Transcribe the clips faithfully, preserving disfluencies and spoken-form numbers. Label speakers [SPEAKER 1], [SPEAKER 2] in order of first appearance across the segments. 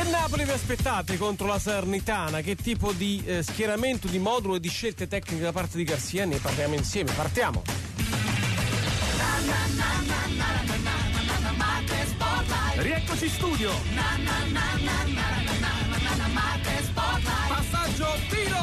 [SPEAKER 1] Che Napoli vi aspettate contro la Salernitana? Che tipo di eh, schieramento, di modulo e di scelte tecniche da parte di Garcia? Ne parliamo insieme, partiamo! Rieccoci in studio! Passaggio, tiro!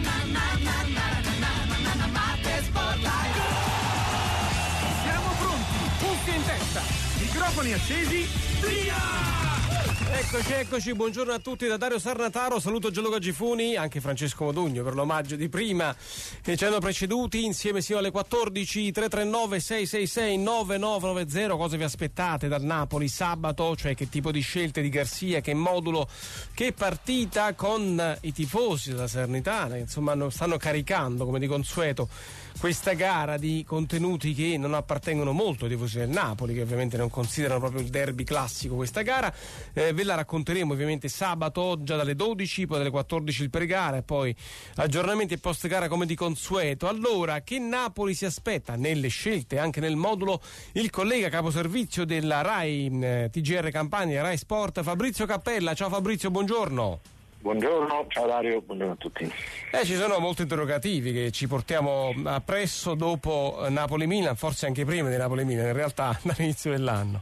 [SPEAKER 1] Siamo pronti, punti in testa, microfoni accesi, via! Eccoci, eccoci, buongiorno a tutti da Dario Sarnataro, saluto Gianluca Gifuni, anche Francesco Modugno per l'omaggio di prima che ci hanno preceduti, insieme sino alle quattordici, tre tre nove sei sei sei nove nove nove zero, cosa vi aspettate dal Napoli sabato, cioè che tipo di scelte di Garcia, che modulo, che partita con i tifosi della Salernitana, insomma stanno caricando come di consueto questa gara di contenuti che non appartengono molto ai tifosi del Napoli, che ovviamente non considerano proprio il derby classico questa gara. Eh, ve la racconteremo ovviamente sabato già dalle dodici, poi dalle quattordici il pre-gara e poi aggiornamenti e post gara come di consueto. Allora, che Napoli si aspetta nelle scelte, anche nel modulo, il collega caposervizio della Rai eh, T G R Campania, Rai Sport, Fabrizio Cappella. Ciao Fabrizio, buongiorno.
[SPEAKER 2] Buongiorno, ciao Dario, buongiorno a tutti.
[SPEAKER 1] Eh, ci sono molti interrogativi che ci portiamo appresso dopo Napoli-Milan, forse anche prima di Napoli-Milan, in realtà dall'inizio dell'anno.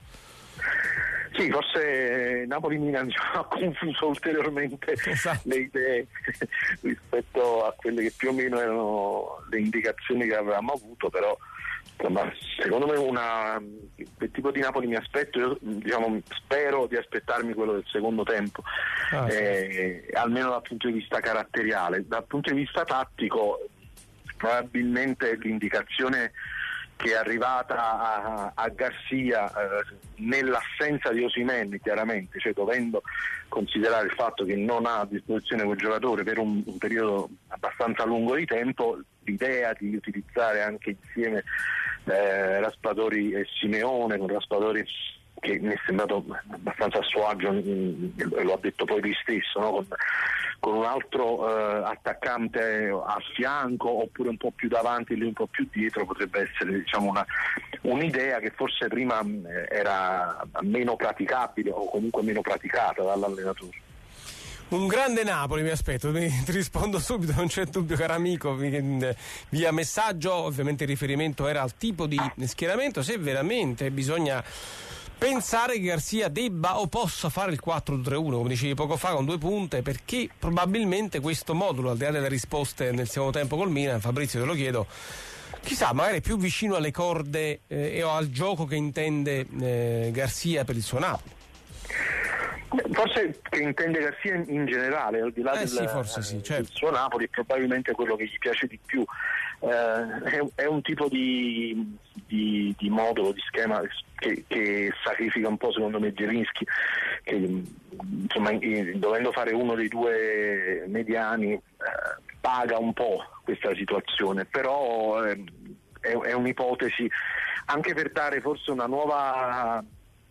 [SPEAKER 2] Sì, forse Napoli-Milan ha confuso ulteriormente esatto. le idee rispetto a quelle che più o meno erano le indicazioni che avevamo avuto, però insomma, secondo me una, il tipo di Napoli mi aspetto, io diciamo, spero di aspettarmi quello del secondo tempo, ah, eh, sì. almeno dal punto di vista caratteriale. Dal punto di vista tattico probabilmente l'indicazione che è arrivata a, a Garcia eh, nell'assenza di Osimhen, chiaramente, cioè dovendo considerare il fatto che non ha a disposizione quel giocatore per un, un periodo abbastanza lungo di tempo, l'idea di utilizzare anche insieme eh, Raspadori e Simeone, con Raspadori che mi è sembrato abbastanza a suo agio, e lo ha detto poi lui stesso, no? con, con un altro eh, attaccante a fianco oppure un po' più davanti e lui un po' più dietro, potrebbe essere, diciamo, una, un'idea che forse prima eh, era meno praticabile o comunque meno praticata dall'allenatore.
[SPEAKER 1] Un grande Napoli mi aspetto, ti rispondo subito, non c'è dubbio, caro amico, via messaggio. Ovviamente il riferimento era al tipo di schieramento, se veramente bisogna pensare che Garcia debba o possa fare il quattro due tre uno, come dicevi poco fa, con due punte, perché probabilmente questo modulo, al di là delle risposte nel secondo tempo col Milan, Fabrizio te lo chiedo, chissà, magari è più vicino alle corde eh, e al gioco che intende eh, Garcia per il suo Napoli.
[SPEAKER 2] Forse che intende Garcia in, in generale, al di là
[SPEAKER 1] eh
[SPEAKER 2] del,
[SPEAKER 1] sì, forse sì, certo.
[SPEAKER 2] del suo Napoli, è probabilmente quello che gli piace di più. Eh, è, è un tipo di, di, di modulo, di schema che, che sacrifica un po', secondo me, Zielinski, che insomma, in, dovendo fare uno dei due mediani eh, paga un po' questa situazione, però eh, è, è un'ipotesi anche per dare forse una nuova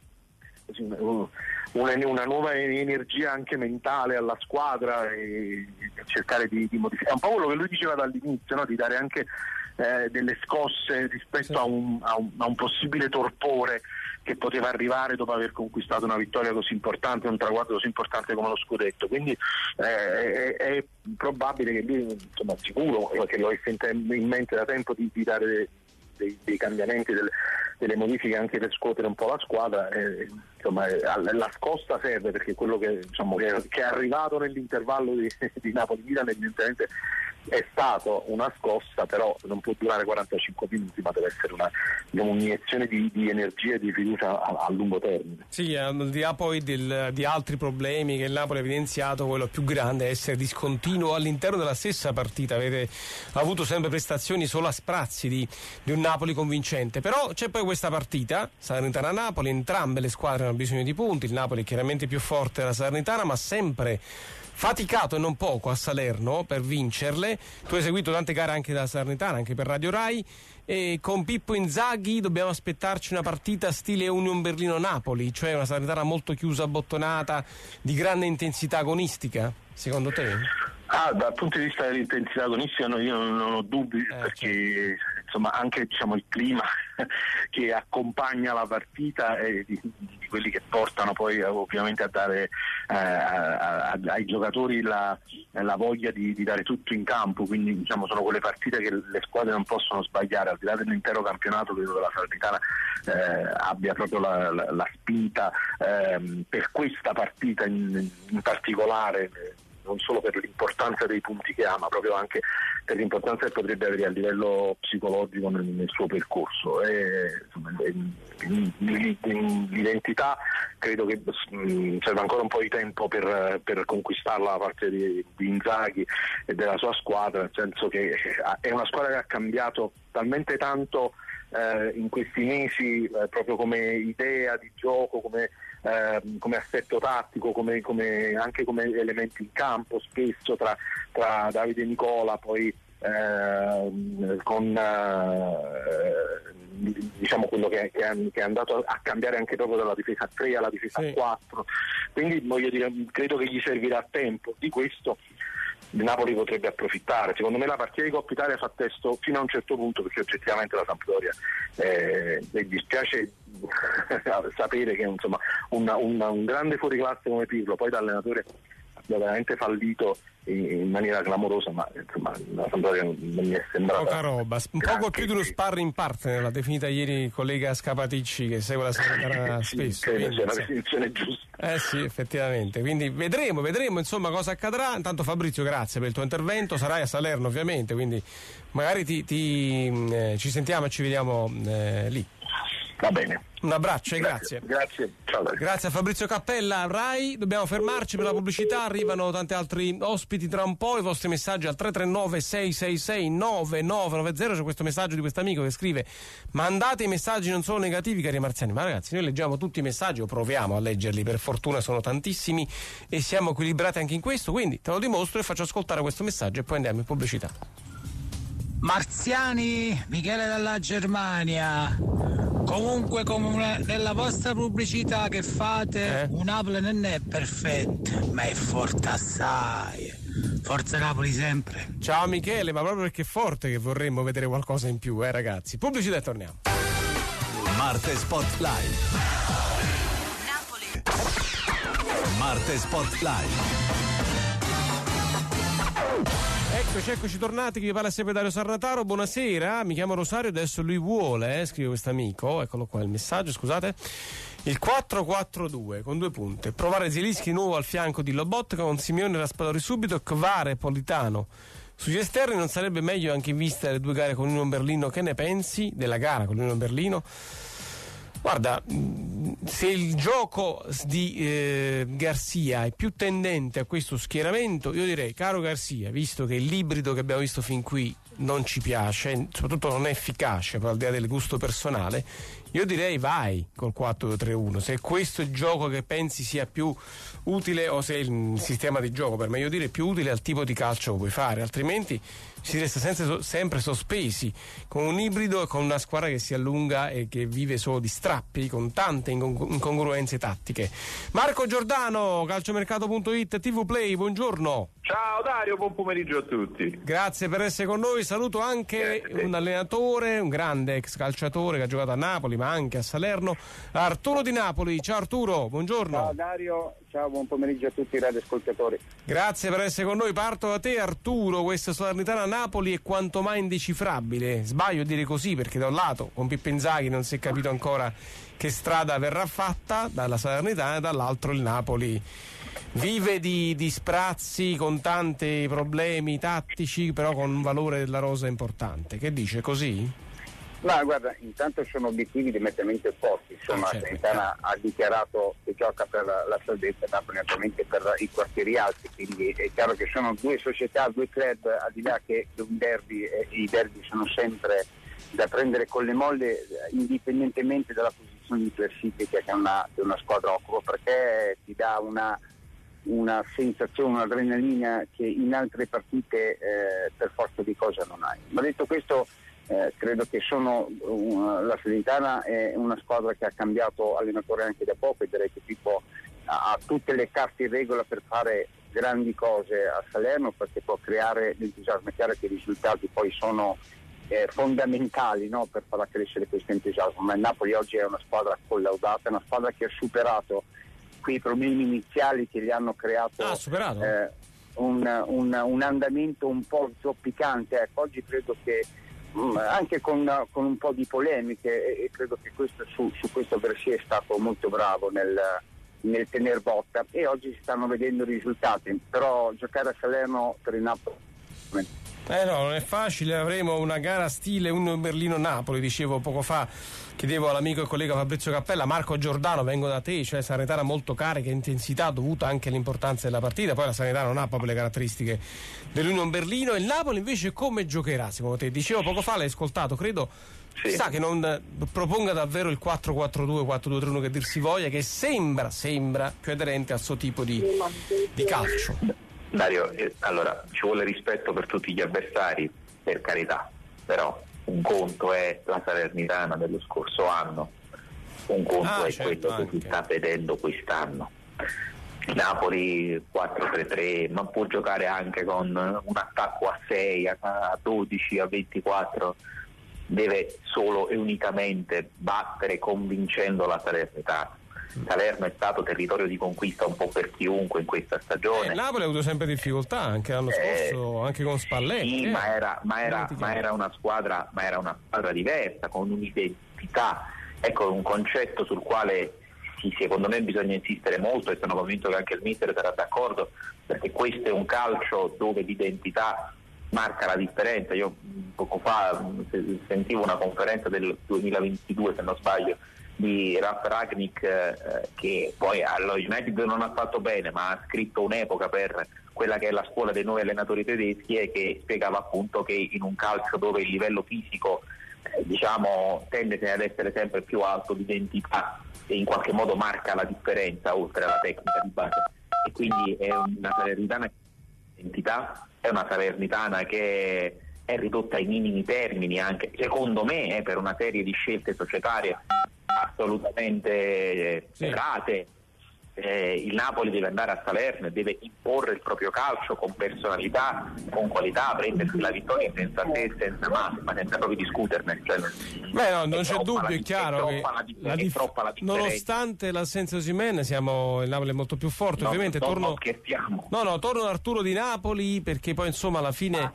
[SPEAKER 2] Una, una nuova energia anche mentale alla squadra e cercare di, di modificare un po' quello che lui diceva dall'inizio, no? Di dare anche eh, delle scosse rispetto sì. a, un, a, un, a un possibile torpore che poteva arrivare dopo aver conquistato una vittoria così importante, un traguardo così importante come lo scudetto. Quindi eh, è, è probabile che lui, insomma, sicuro che lo hai sentito in mente da tempo di, di dare dei, dei cambiamenti, delle, delle modifiche anche per scuotere un po' la squadra. Eh, insomma, la scossa serve, perché quello che, diciamo, che, che è arrivato nell'intervallo di, di Napoli-Milan evidentemente è stato una scossa, però non può durare quarantacinque minuti, ma deve essere una, un'iniezione di, di energia e di fiducia a, a lungo termine.
[SPEAKER 1] Sì, al di là poi del, di altri problemi che il Napoli ha evidenziato, quello più grande è essere discontinuo all'interno della stessa partita. Avete avuto sempre prestazioni solo a sprazzi di, di un Napoli convincente, però c'è poi questa partita Salernitana-Napoli, entrambe le squadre hanno bisogno di punti, il Napoli è chiaramente più forte della Salernitana, ma sempre faticato e non poco a Salerno per vincerle. Tu hai seguito tante gare anche da Salernitana, anche per Radio Rai, e con Pippo Inzaghi dobbiamo aspettarci una partita stile Union Berlino-Napoli, cioè una Salernitana molto chiusa, abbottonata, di grande intensità agonistica, secondo te?
[SPEAKER 2] Ah, dal punto di vista dell'intensità agonistica no, io non ho dubbi, eh, perché certo. insomma anche diciamo il clima che accompagna la partita e di, di quelli che portano poi ovviamente a dare eh, a, a, ai giocatori la, la voglia di, di dare tutto in campo, quindi diciamo sono quelle partite che le squadre non possono sbagliare, al di là dell'intero campionato. Credo che la Salernitana eh, abbia proprio la, la, la spinta eh, per questa partita in, in particolare, eh, non solo per l'importanza dei punti che ha, ma proprio anche per l'importanza che potrebbe avere a livello psicologico nel, nel suo percorso. E, insomma, l'identità credo che mh, serve ancora un po' di tempo per, per conquistarla da parte di, di Inzaghi e della sua squadra, nel senso che è una squadra che ha cambiato talmente tanto eh, in questi mesi, eh, proprio come idea di gioco, come Eh, come assetto tattico, come, come, anche come elementi in campo, spesso tra, tra Davide e Nicola, poi eh, con eh, diciamo quello che, che, che è andato a cambiare anche proprio dalla difesa a tre alla difesa sì. a quattro, quindi voglio dire, credo che gli servirà tempo di questo. Il Napoli potrebbe approfittare. Secondo me la partita di Coppa Italia fa testo fino a un certo punto, perché oggettivamente la Sampdoria eh, mi dispiace sapere che insomma una, una, un grande fuoriclasse come Pirlo poi da allenatore abbia veramente fallito in, in maniera clamorosa, ma insomma la Sampdoria non, non mi è sembrata
[SPEAKER 1] poca roba, un poco più di uno sparring partner, l'ha definita ieri il collega Scapaticci che segue la Salernitana
[SPEAKER 2] sì,
[SPEAKER 1] spesso.
[SPEAKER 2] Credo
[SPEAKER 1] quindi,
[SPEAKER 2] sia una definizione giusta.
[SPEAKER 1] Eh sì, effettivamente, quindi vedremo, vedremo insomma cosa accadrà. Intanto Fabrizio, grazie per il tuo intervento, sarai a Salerno ovviamente, quindi magari ti, ti, eh, ci sentiamo e ci vediamo eh, lì.
[SPEAKER 2] Va bene.
[SPEAKER 1] Un abbraccio e grazie.
[SPEAKER 2] Grazie. Grazie. Ciao.
[SPEAKER 1] Grazie a Fabrizio Cappella, Rai. Dobbiamo fermarci per la pubblicità, arrivano tanti altri ospiti tra un po'. I vostri messaggi al tre tre nove sei sei sei nove nove nove zero. C'è questo messaggio di questo amico che scrive: mandate i messaggi, non sono negativi, cari marziani. Ma ragazzi, noi leggiamo tutti i messaggi o proviamo a leggerli, per fortuna sono tantissimi e siamo equilibrati anche in questo, quindi te lo dimostro e faccio ascoltare questo messaggio e poi andiamo in pubblicità.
[SPEAKER 3] Marziani, Michele dalla Germania. Comunque, come nella vostra pubblicità che fate, eh? un Napoli non è perfetto, ma è forte assai. Forza Napoli sempre.
[SPEAKER 1] Ciao Michele, ma proprio perché è forte che vorremmo vedere qualcosa in più, eh ragazzi. Pubblicità e torniamo.
[SPEAKER 4] Marte Spotlight. Napoli. Marte Spotlight.
[SPEAKER 1] Eccoci, eccoci tornati, chi vi parla sempre Dario Sarnataro, buonasera, mi chiamo Rosario, adesso lui vuole, eh, scrive questo amico, eccolo qua il messaggio, scusate, il quattro quattro due con due punte, provare Zielinski nuovo al fianco di Lobotka con Simeone e Raspadori subito, Kvara e Politano sugli esterni, non sarebbe meglio anche in vista delle due gare con l'Union Berlino, che ne pensi della gara con l'Union Berlino? Guarda, se il gioco di eh, Garcia è più tendente a questo schieramento, io direi, caro Garcia, visto che l'ibrido che abbiamo visto fin qui non ci piace, soprattutto non è efficace, al di là del gusto personale, io direi vai col quattro due tre uno, se questo è il gioco che pensi sia più utile, o se il sistema di gioco, per meglio dire, più utile al tipo di calcio che puoi fare, altrimenti si resta sempre, sempre sospesi con un ibrido e con una squadra che si allunga e che vive solo di strappi, con tante incongruenze tattiche. Marco Giordano, calciomercato punto it, T V Play, buongiorno.
[SPEAKER 5] Ciao Dario, buon pomeriggio a tutti.
[SPEAKER 1] Grazie per essere con noi, saluto anche Grazie. un allenatore, un grande ex calciatore che ha giocato a Napoli ma anche a Salerno, Arturo Di Napoli. Ciao Arturo, buongiorno.
[SPEAKER 6] Ciao Dario, ciao, buon pomeriggio a tutti i radioascoltatori.
[SPEAKER 1] Grazie per essere con noi, parto da te Arturo, questa Salernitana Napoli è quanto mai indecifrabile, sbaglio a dire così perché da un lato con Pippo Inzaghi non si è capito ancora che strada verrà fatta dalla Salernitana e dall'altro il Napoli vive di, di sprazzi con tanti problemi tattici però con un valore della rosa importante. Che dice, così?
[SPEAKER 6] No, guarda, intanto sono obiettivi diametralmente opposti. Insomma, ah, certo. La Salernitana ha dichiarato che gioca per la, la salvezza, Napoli naturalmente per i quartieri alti, quindi è chiaro che sono due società, due club, al di là che un derby, eh, i derby sono sempre da prendere con le molle indipendentemente dalla posizione di classifica che una, che una squadra occupa, perché ti dà una una sensazione, un'adrenalina che in altre partite eh, per forza di cosa non hai. Ma detto questo, eh, credo che sono uh, la Salernitana è una squadra che ha cambiato allenatore anche da poco e direi che Pippo ha, ha tutte le carte in regola per fare grandi cose a Salerno, perché può creare l'entusiasmo. È chiaro che i risultati poi sono eh, fondamentali, no, per far crescere questo entusiasmo. Ma il Napoli oggi è una squadra collaudata, è una squadra che ha superato quei problemi iniziali che gli hanno creato
[SPEAKER 1] ah, superato.
[SPEAKER 6] Eh, un, un, un andamento un po' zoppicante. Ecco, oggi credo che mh, anche con, con un po' di polemiche, e, e credo che questo, su, su questo Versi è stato molto bravo nel nel tener botta, e oggi si stanno vedendo i risultati. Però giocare a Salerno per il Napoli
[SPEAKER 1] eh no, non è facile. Avremo una gara stile Union Berlino-Napoli, dicevo poco fa, chiedevo all'amico e collega Fabrizio Cappella. Marco Giordano, vengo da te, cioè Salernitana molto carica, intensità dovuta anche all'importanza della partita, poi la Salernitana non ha proprio le caratteristiche dell'Union Berlino. Il Napoli invece come giocherà secondo te? Dicevo poco fa, l'hai ascoltato, credo
[SPEAKER 2] sì.
[SPEAKER 1] Sa che non proponga davvero il quattro quattro due, quattro due tre uno che dir si voglia, che sembra, sembra più aderente al suo tipo di, di calcio.
[SPEAKER 5] Dario, eh, allora ci vuole rispetto per tutti gli avversari, per carità, però un conto è la Salernitana dello scorso anno, un conto
[SPEAKER 1] ah,
[SPEAKER 5] è
[SPEAKER 1] certo,
[SPEAKER 5] quello
[SPEAKER 1] anche.
[SPEAKER 5] che si sta vedendo quest'anno. Napoli quattro tre tre, ma può giocare anche con un attacco a sei, a dodici, a ventiquattro, deve solo e unicamente battere convincendo la Salernitana. Salerno è stato territorio di conquista un po' per chiunque in questa stagione.
[SPEAKER 1] Eh, Napoli ha avuto sempre difficoltà anche l'anno scorso, eh, anche con Spalletti.
[SPEAKER 5] Sì,
[SPEAKER 1] eh.
[SPEAKER 5] ma, era, ma, era, ma era una squadra, ma era una squadra diversa, con un'identità, ecco, un concetto sul quale sì, secondo me bisogna insistere molto, e sono convinto che anche il mister sarà d'accordo, perché questo è un calcio dove l'identità marca la differenza. Io poco fa sentivo una conferenza del duemilaventidue, se non sbaglio, di Ralf Rangnick, eh, che poi allo United non ha fatto bene, ma ha scritto un'epoca per quella che è la scuola dei nuovi allenatori tedeschi, e che spiegava appunto che in un calcio dove il livello fisico eh, diciamo tende ad essere sempre più alto, l'identità e in qualche modo marca la differenza oltre alla tecnica di base, e quindi è una Salernitana identità, è una Salernitana che è ridotta ai minimi termini, anche secondo me eh, per una serie di scelte societarie assolutamente
[SPEAKER 1] sì.
[SPEAKER 5] errate. Eh, il Napoli deve andare a Salerno e deve imporre il proprio calcio con personalità, con qualità, prendersi la vittoria senza te e senza ma, ma senza proprio discuterne. Cioè,
[SPEAKER 1] Beh, no, non c'è dubbio,
[SPEAKER 5] la,
[SPEAKER 1] è chiaro
[SPEAKER 5] è
[SPEAKER 1] che
[SPEAKER 5] la,
[SPEAKER 1] la dif-
[SPEAKER 5] troppa la differenza.
[SPEAKER 1] Nonostante l'assenza di Osimhen, siamo, il Napoli è molto più forte.
[SPEAKER 5] No,
[SPEAKER 1] ovviamente
[SPEAKER 5] no,
[SPEAKER 1] torno
[SPEAKER 5] no, scherziamo.
[SPEAKER 1] No, no, torno ad Arturo di Napoli, perché poi insomma alla fine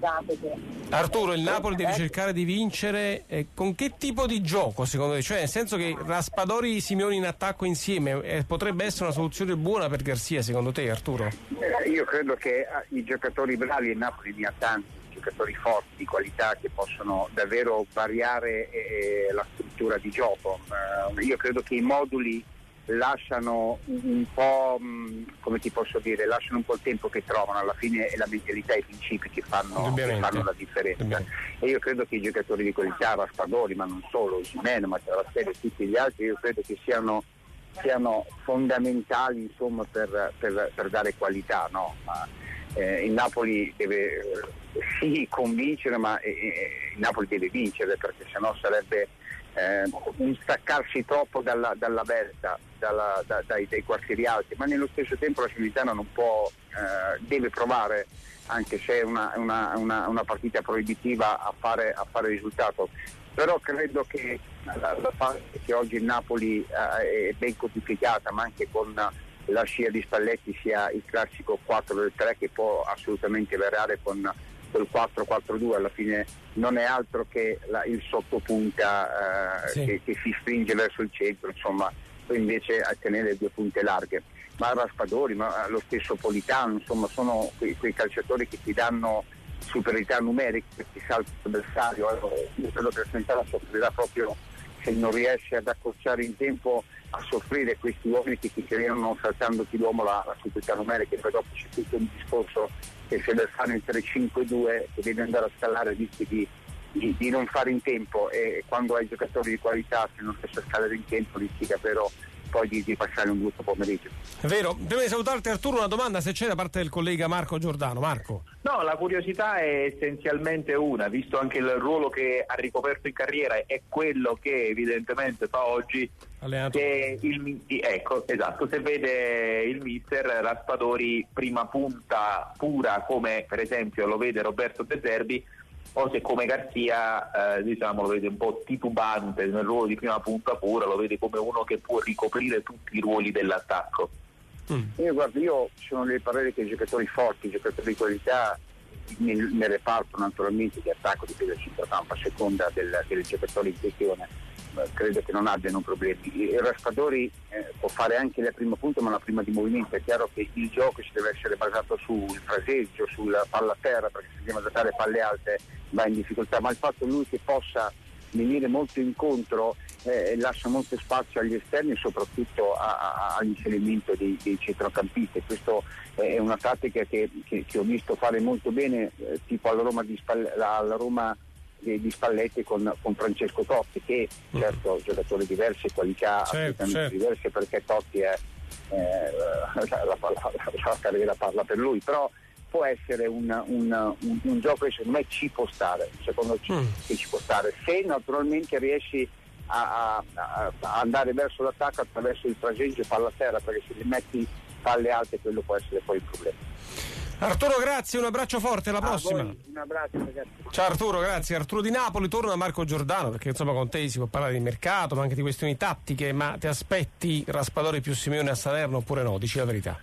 [SPEAKER 1] Arturo, il Napoli deve cercare di vincere. Eh, con che tipo di gioco secondo te? Cioè nel senso che Raspadori e Simeone in attacco insieme eh, potrebbe essere una soluzione buona per Garcia, secondo te, Arturo?
[SPEAKER 6] Eh, io credo che i giocatori bravi, il Napoli ne ha tanti, giocatori forti, di qualità, che possono davvero variare eh, la struttura di gioco. Eh, io credo che i moduli lasciano un po', mh, come ti posso dire, lasciano un po' il tempo che trovano. Alla fine è la mentalità e i principi che fanno, che fanno la differenza. E io credo che i giocatori di qualità, Raspadori, ma non solo, Osimhen, ma Travattelli e tutti gli altri, io credo che siano siano fondamentali, insomma, per, per, per dare qualità, no? Ma eh, il Napoli deve eh, sì convincere, ma eh, il Napoli deve vincere, perché sennò sarebbe eh, un staccarsi troppo dalla, dalla Verta, dalla, da, dai, dai quartieri alti. Ma nello stesso tempo la Salernitana non può, eh, deve provare, anche se è una, una, una, una partita proibitiva, a fare, a fare risultato. Però credo che la, la parte che oggi il Napoli eh, è ben codificata, ma anche con la scia di Spalletti, sia il classico quattro del tre, che può assolutamente variare con quel quattro quattro due, alla fine non è altro che la, il sottopunta eh, sì. che, che si stringe verso il centro, insomma, poi invece a tenere due punte larghe. Ma Raspadori, ma lo stesso Politano, insomma, sono quei, quei calciatori che ti danno superiorità numerica, che ti salta l'avversario. Io credo che la Salernitana soffrirà proprio se non riesce ad accorciare in tempo a soffrire questi uomini che ti creano saltandoti l'uomo la, la superiorità numerica. E poi dopo c'è tutto un discorso che se del fare il tre cinque due, che devi andare a scalare, rischi di, di, di non fare in tempo, e quando hai giocatori di qualità, se non riesci a scalare in tempo, rischi davvero poi di, di passare un brutto pomeriggio.
[SPEAKER 1] È vero. Prima di salutarti, Arturo, una domanda se c'è da parte del collega Marco Giordano. Marco.
[SPEAKER 5] No, la curiosità è essenzialmente una, visto anche il ruolo che ha ricoperto in carriera, è quello che evidentemente fa oggi. Che il, ecco, esatto, se vede il mister Raspadori prima punta pura, come per esempio lo vede Roberto De Zerbi, o se come Garcia eh, diciamo lo vede un po' titubante nel ruolo di prima punta pura, lo vede come uno che può ricoprire tutti i ruoli dell'attacco.
[SPEAKER 6] Mm. Io guardo, io sono dei pareri che i giocatori forti, i giocatori di qualità nel, nel reparto naturalmente di attacco, di del centrocampo a seconda del, del giocatore in questione, credo che non abbiano problemi. Il Raspadori eh, può fare anche la prima punta, ma la prima di movimento. È chiaro che il gioco ci deve essere basato sul fraseggio, sulla palla a terra, perché se andiamo a giocare palle alte va in difficoltà, ma il fatto lui che possa venire molto incontro eh, lascia molto spazio agli esterni e soprattutto a, a, all'inserimento dei, dei centrocampisti. Questo è una tattica che, che, che ho visto fare molto bene, eh, tipo alla Roma di, Spalle, alla Roma di, di Spalletti con, con Francesco Totti, che mm. certo giocatori diversi, qualità
[SPEAKER 1] certo,
[SPEAKER 6] assolutamente
[SPEAKER 1] certo.
[SPEAKER 6] diverse, perché Totti è eh, la, la, la, la carriera parla per lui, però può essere un, un, un, un gioco che secondo me ci può stare, secondo me mm. che ci può stare, se naturalmente riesci a, a, a andare verso l'attacco attraverso il fraseggio e palla a terra, perché se li metti palle alte quello può essere poi il problema.
[SPEAKER 1] Arturo, grazie, un abbraccio forte, alla prossima.
[SPEAKER 6] Voi, un abbraccio ragazzi.
[SPEAKER 1] Ciao Arturo, grazie. Arturo di Napoli, torna Marco Giordano, perché insomma con te si può parlare di mercato, ma anche di questioni tattiche, ma ti aspetti Raspadori più Simeone a Salerno oppure no? Dici la verità.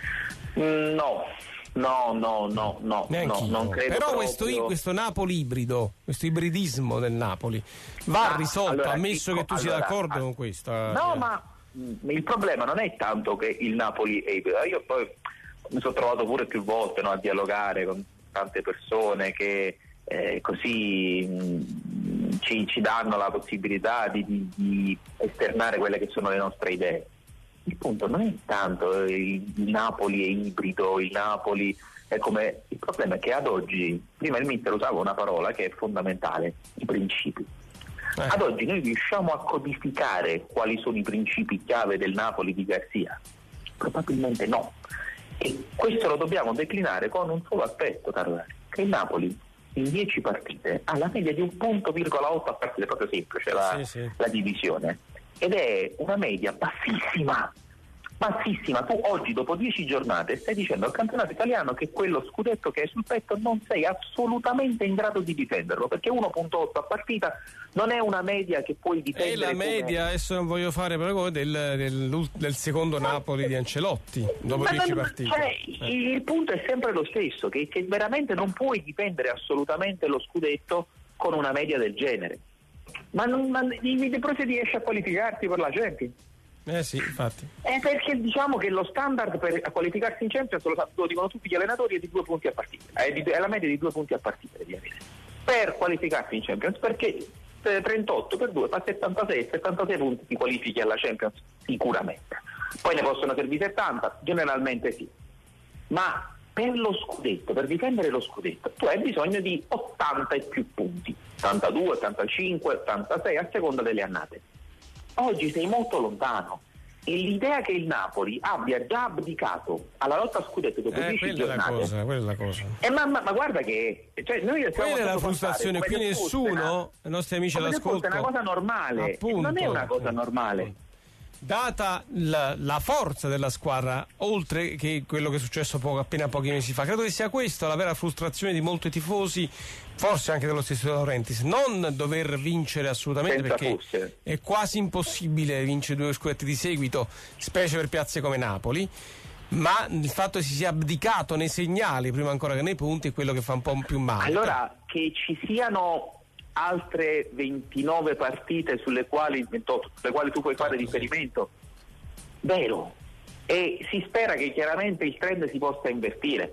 [SPEAKER 5] Mm, no. No, no, no, no, no, non credo.
[SPEAKER 1] Però
[SPEAKER 5] proprio...
[SPEAKER 1] questo, questo Napoli ibrido, questo ibridismo del Napoli va
[SPEAKER 5] ah,
[SPEAKER 1] risolto,
[SPEAKER 5] allora,
[SPEAKER 1] ammesso
[SPEAKER 5] dico,
[SPEAKER 1] che tu
[SPEAKER 5] allora,
[SPEAKER 1] sia d'accordo
[SPEAKER 5] ah,
[SPEAKER 1] con questo.
[SPEAKER 5] No,
[SPEAKER 1] eh.
[SPEAKER 5] ma il problema non è tanto che il Napoli è ibrido. Io poi mi sono trovato pure più volte, no, a dialogare con tante persone che eh, così mh, ci, ci danno la possibilità di, di, di esternare quelle che sono le nostre idee. Il punto non è tanto il, il Napoli è ibrido, il Napoli è come... Il problema è che ad oggi, prima il mister usava una parola che è fondamentale, i principi. Eh. Ad oggi noi riusciamo a codificare quali sono i principi chiave del Napoli di Garcia? Probabilmente no. E questo lo dobbiamo declinare con un solo aspetto, Carlo, che il Napoli in dieci partite ha la media di un punto virgola otto a partite, proprio semplice la,
[SPEAKER 1] sì, sì.
[SPEAKER 5] la divisione. Ed è una media bassissima, bassissima. Tu oggi, dopo dieci giornate, stai dicendo al campionato italiano che quello scudetto che hai sul petto non sei assolutamente in grado di difenderlo, perché uno virgola otto a partita non è una media che puoi difendere.
[SPEAKER 1] E la media, come... adesso non voglio fare paragone, del, del, del secondo Napoli di Ancelotti, dopo
[SPEAKER 5] Ma
[SPEAKER 1] dieci
[SPEAKER 5] non,
[SPEAKER 1] partite.
[SPEAKER 5] Cioè,
[SPEAKER 1] eh.
[SPEAKER 5] Il punto è sempre lo stesso, che, che veramente non puoi difendere assolutamente lo scudetto con una media del genere. Ma, non, ma però se riesci a qualificarti per la Champions?
[SPEAKER 1] Eh sì, infatti.
[SPEAKER 5] È perché diciamo che lo standard per qualificarsi in Champions, lo, lo dicono tutti gli allenatori, è di due punti a partita. È, di, è la media di due punti a partita di avere. Per qualificarsi in Champions, perché trentotto per due fa settantasei, settantasei punti, ti qualifichi alla Champions sicuramente. Poi ne possono servire settanta, generalmente sì. Ma per lo scudetto, per difendere lo scudetto, tu hai bisogno di ottanta e più punti, ottantadue, ottantacinque, ottantasei, a seconda delle annate. Oggi sei molto lontano e l'idea che il Napoli abbia già abdicato alla lotta a scudetto dopo
[SPEAKER 1] eh,
[SPEAKER 5] dieci giornate,
[SPEAKER 1] è la cosa, quella è la cosa.
[SPEAKER 5] Eh, ma, ma, ma guarda che cioè, noi
[SPEAKER 1] quella è la frustrazione, qui nessuno, i nostri amici all'ascolto,
[SPEAKER 5] è una cosa normale,
[SPEAKER 1] appunto,
[SPEAKER 5] non è una cosa normale.
[SPEAKER 1] Appunto. Data la, la forza della squadra, oltre che quello che è successo poco, appena pochi mesi fa, credo che sia questa la vera frustrazione di molti tifosi, forse anche dello stesso De Laurentiis, non dover vincere assolutamente,
[SPEAKER 5] senza
[SPEAKER 1] perché
[SPEAKER 5] fosse.
[SPEAKER 1] È quasi impossibile vincere due scudetti di seguito, specie per piazze come Napoli, ma il fatto che si sia abdicato nei segnali prima ancora che nei punti è quello che fa un po' più male.
[SPEAKER 5] Allora, che ci siano altre ventinove partite sulle quali, ventotto, sulle quali tu puoi fare riferimento, vero, e si spera che chiaramente il trend si possa invertire,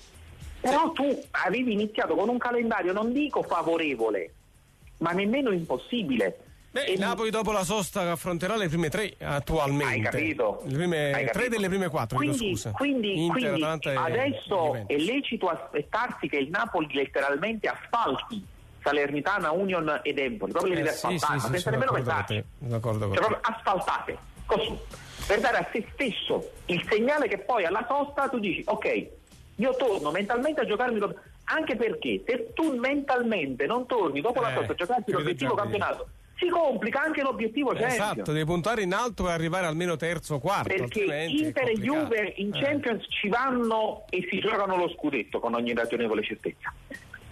[SPEAKER 5] però tu avevi iniziato con un calendario, non dico favorevole, ma nemmeno impossibile.
[SPEAKER 1] Beh, il Napoli dopo la sosta affronterà le prime tre attualmente.
[SPEAKER 5] Hai capito?
[SPEAKER 1] Le prime
[SPEAKER 5] Hai capito?
[SPEAKER 1] tre delle prime quattro,
[SPEAKER 5] quindi,
[SPEAKER 1] dico scusa.
[SPEAKER 5] Quindi,
[SPEAKER 1] Inter,
[SPEAKER 5] quindi
[SPEAKER 1] Atalanta
[SPEAKER 5] adesso
[SPEAKER 1] e
[SPEAKER 5] è lecito aspettarsi che il Napoli letteralmente asfalti Salernitana, Union ed Empoli, proprio le
[SPEAKER 1] eh,
[SPEAKER 5] deve
[SPEAKER 1] sì,
[SPEAKER 5] asfaltare,
[SPEAKER 1] sì,
[SPEAKER 5] ma
[SPEAKER 1] sì,
[SPEAKER 5] senza nemmeno pensarci. Cioè, proprio asfaltate, così, per dare a se stesso il segnale che poi alla sosta tu dici ok, io torno mentalmente a giocarmi, anche perché se tu mentalmente non torni dopo
[SPEAKER 1] eh,
[SPEAKER 5] la sosta a giocarti l'obiettivo campionato, si complica anche l'obiettivo Champions.
[SPEAKER 1] Esatto, devi puntare in alto per arrivare almeno terzo o quarto,
[SPEAKER 5] perché Inter e Juve in Champions eh. ci vanno e si giocano lo scudetto con ogni ragionevole certezza.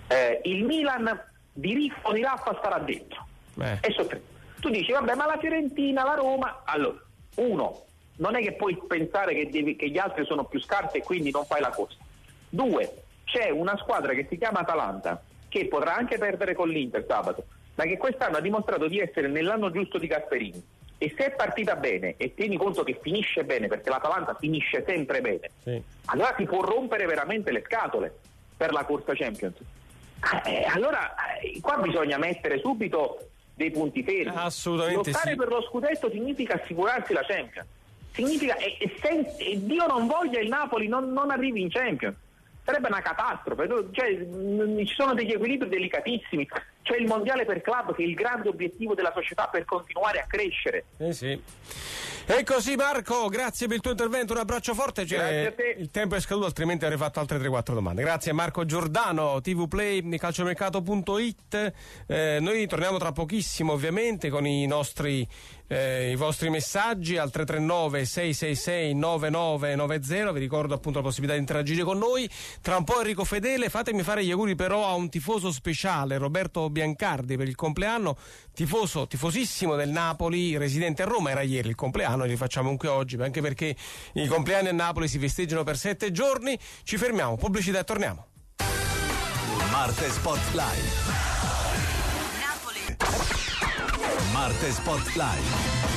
[SPEAKER 5] eh, il Milan di Riffo di Raffa starà dentro.
[SPEAKER 1] Eh.
[SPEAKER 5] E so tre. Tu dici, vabbè, ma la Fiorentina, la Roma, allora, uno, non è che puoi pensare che, devi, che gli altri sono più scarsi e quindi non fai la corsa. Due, c'è una squadra che si chiama Atalanta, che potrà anche perdere con l'Inter sabato, ma che quest'anno ha dimostrato di essere nell'anno giusto di Gasperini. E se è partita bene, e tieni conto che finisce bene, perché l'Atalanta finisce sempre bene, sì, allora si può rompere veramente le scatole per la corsa Champions. Eh, allora eh, qua bisogna mettere subito dei punti fermi.
[SPEAKER 1] Assolutamente.
[SPEAKER 5] Lottare
[SPEAKER 1] sì.
[SPEAKER 5] per lo scudetto significa assicurarsi la Champions, significa e, e, sen, e Dio non voglia il Napoli non, non arrivi in Champions, sarebbe una catastrofe. Cioè, ci sono degli equilibri delicatissimi. C'è il mondiale per club che è il grande obiettivo della società per continuare a crescere.
[SPEAKER 1] Eh sì. E così Marco, grazie per il tuo intervento, un abbraccio forte. Cioè,
[SPEAKER 5] grazie a te.
[SPEAKER 1] Il tempo è scaduto, altrimenti avrei fatto altre tre quattro domande. Grazie a Marco Giordano, T V Play, calciomercato punto it. Eh, noi torniamo tra pochissimo ovviamente con i nostri eh, i vostri messaggi al tre tre nove sei sei sei nove nove nove zero. Vi ricordo appunto la possibilità di interagire con noi. Tra un po' Enrico Fedele, fatemi fare gli auguri però a un tifoso speciale, Roberto Biancardi, per il compleanno, tifoso, tifosissimo del Napoli, residente a Roma. Era ieri il compleanno, li facciamo anche oggi, anche perché i compleanni a Napoli si festeggiano per sette giorni. Ci fermiamo, pubblicità e torniamo.
[SPEAKER 4] Marte Spotlight. Napoli. Marte Spotlight.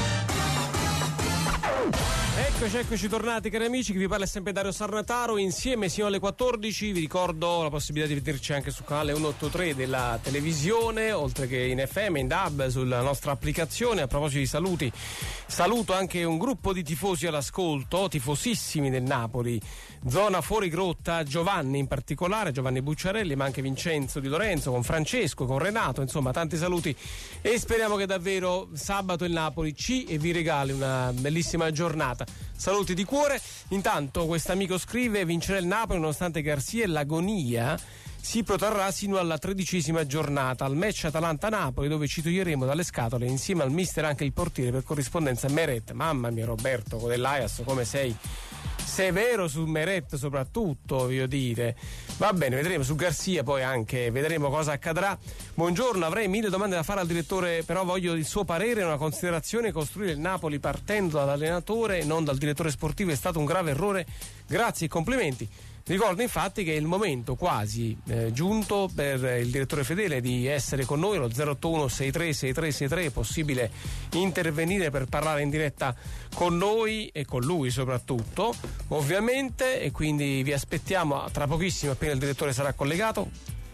[SPEAKER 1] Eccoci, eccoci tornati cari amici, che vi parla sempre Dario Sarnataro, insieme sino alle quattordici. Vi ricordo la possibilità di vederci anche sul canale centoottantatré della televisione, oltre che in F M, in D A B, sulla nostra applicazione. A proposito di saluti, saluto anche un gruppo di tifosi all'ascolto, tifosissimi del Napoli, zona fuori grotta, Giovanni in particolare, Giovanni Bucciarelli, ma anche Vincenzo Di Lorenzo, con Francesco, con Renato, insomma tanti saluti, e speriamo che davvero sabato il Napoli ci e vi regali una bellissima giornata. Saluti di cuore. Intanto quest'amico scrive: vincerà il Napoli nonostante Garcia e l'agonia si protrarrà sino alla tredicesima giornata, al match Atalanta-Napoli, dove ci toglieremo dalle scatole insieme al mister anche il portiere per corrispondenza Meret. Mamma mia Roberto, con dell'Ajax come sei severo su Meret soprattutto, voglio dire. Va bene, vedremo su Garcia, poi anche vedremo cosa accadrà. Buongiorno, avrei mille domande da fare al direttore, però voglio il suo parere e una considerazione. Costruire il Napoli partendo dall'allenatore e non dal direttore sportivo è stato un grave errore. Grazie e complimenti. Ricordo infatti che è il momento quasi eh, giunto per il direttore Fedele di essere con noi, lo zero otto uno sei tre sei tre sei tre. È possibile intervenire per parlare in diretta con noi e con lui soprattutto, ovviamente, e quindi vi aspettiamo tra pochissimo, appena il direttore sarà collegato.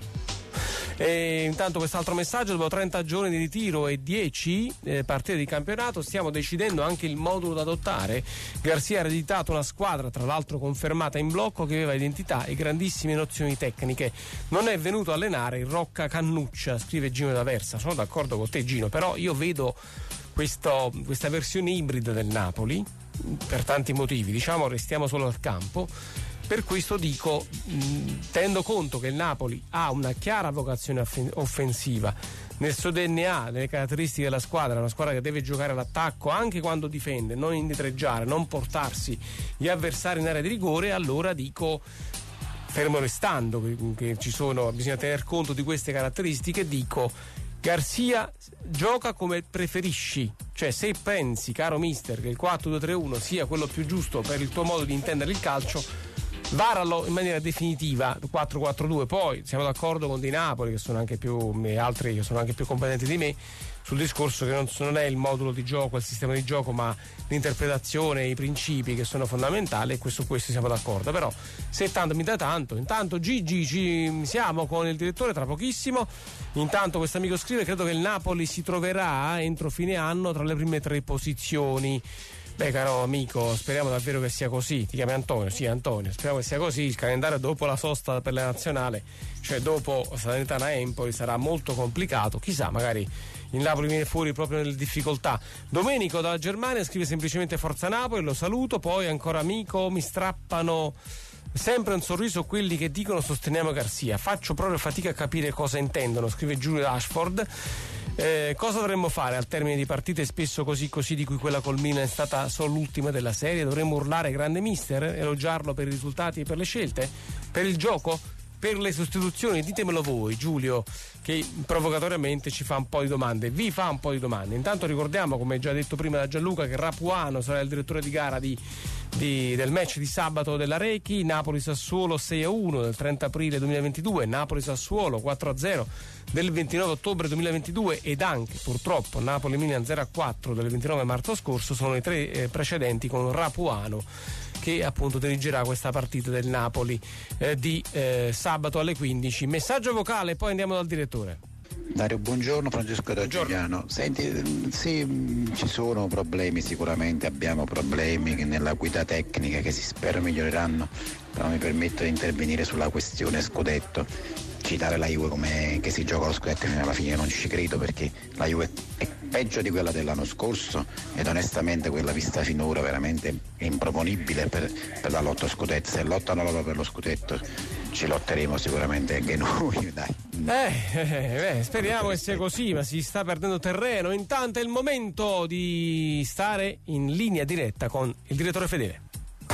[SPEAKER 1] E intanto quest'altro messaggio: dopo trenta giorni di ritiro e dieci eh, partite di campionato stiamo decidendo anche il modulo da adottare. Garcia ha ereditato una squadra, tra l'altro confermata in blocco, che aveva identità e grandissime nozioni tecniche. Non è venuto a allenare il Rocca Cannuccia, scrive Gino D'Aversa. Sono d'accordo con te Gino, però io vedo questo, questa versione ibrida del Napoli per tanti motivi, diciamo restiamo solo al campo. Per questo dico, mh, tenendo conto che il Napoli ha una chiara vocazione offen- offensiva, nel suo D N A, nelle caratteristiche della squadra, una squadra che deve giocare all'attacco anche quando difende, non indietreggiare, non portarsi gli avversari in area di rigore, allora dico, fermo restando che, che ci sono, bisogna tener conto di queste caratteristiche, dico Garcia gioca come preferisci, cioè se pensi, caro mister, che il quattro due tre uno sia quello più giusto per il tuo modo di intendere il calcio, varalo in maniera definitiva quattro quattro due. Poi siamo d'accordo con Di Napoli, che sono anche più e altri che sono anche più competenti di me, sul discorso che non, non è il modulo di gioco, il sistema di gioco, ma l'interpretazione, i principi che sono fondamentali, e su questo siamo d'accordo. Però se tanto mi dà tanto. Intanto Gigi, ci siamo con il direttore tra pochissimo. Intanto questo amico scrive: credo che il Napoli si troverà entro fine anno tra le prime tre posizioni. Beh, caro amico, speriamo davvero che sia così. Ti chiami Antonio? Sì, Antonio, speriamo che sia così. Il calendario dopo la sosta per la nazionale, cioè dopo Salernitana Empoli, sarà molto complicato. Chissà, magari il Napoli viene fuori proprio nelle difficoltà. Domenico dalla Germania scrive semplicemente Forza Napoli, lo saluto. Poi ancora amico, mi strappano sempre un sorriso quelli che dicono sosteniamo Garcia, faccio proprio fatica a capire cosa intendono, scrive Giulio Ashford. Eh, cosa dovremmo fare al termine di partite spesso così così, di cui quella col Milan è stata solo l'ultima della serie? Dovremmo urlare grande mister, elogiarlo per i risultati e per le scelte, per il gioco? per le sostituzioni? Ditemelo voi, Giulio, che provocatoriamente ci fa un po' di domande, vi fa un po' di domande. Intanto ricordiamo, come già detto prima da Gianluca, che Rapuano sarà il direttore di gara di, di, del match di sabato della Rechi, Napoli-Sassuolo sei a uno del trenta aprile duemilaventidue, Napoli-Sassuolo quattro a zero del ventinove ottobre duemilaventidue ed anche purtroppo Napoli-Milan zero a quattro del ventinove marzo scorso sono i tre eh, precedenti, con Rapuano che appunto dirigerà questa partita del Napoli eh, di eh, sabato alle quindici. Messaggio vocale, poi andiamo dal direttore.
[SPEAKER 7] Dario, buongiorno. Francesco da Giuliano. Senti, sì, ci sono problemi, sicuramente abbiamo problemi nella guida tecnica che si spera miglioreranno, però mi permetto di intervenire sulla questione scudetto. Citare la Juve come che si gioca lo scudetto alla fine non ci credo, perché la Juve è peggio di quella dell'anno scorso ed onestamente quella vista finora veramente è improponibile per, per la lotta scudetto. Se lottano loro per lo scudetto ci lotteremo sicuramente anche noi, dai.
[SPEAKER 1] Eh, eh, eh, speriamo che sia così, ma si sta perdendo terreno. Intanto è il momento di stare in linea diretta con il direttore Fedele.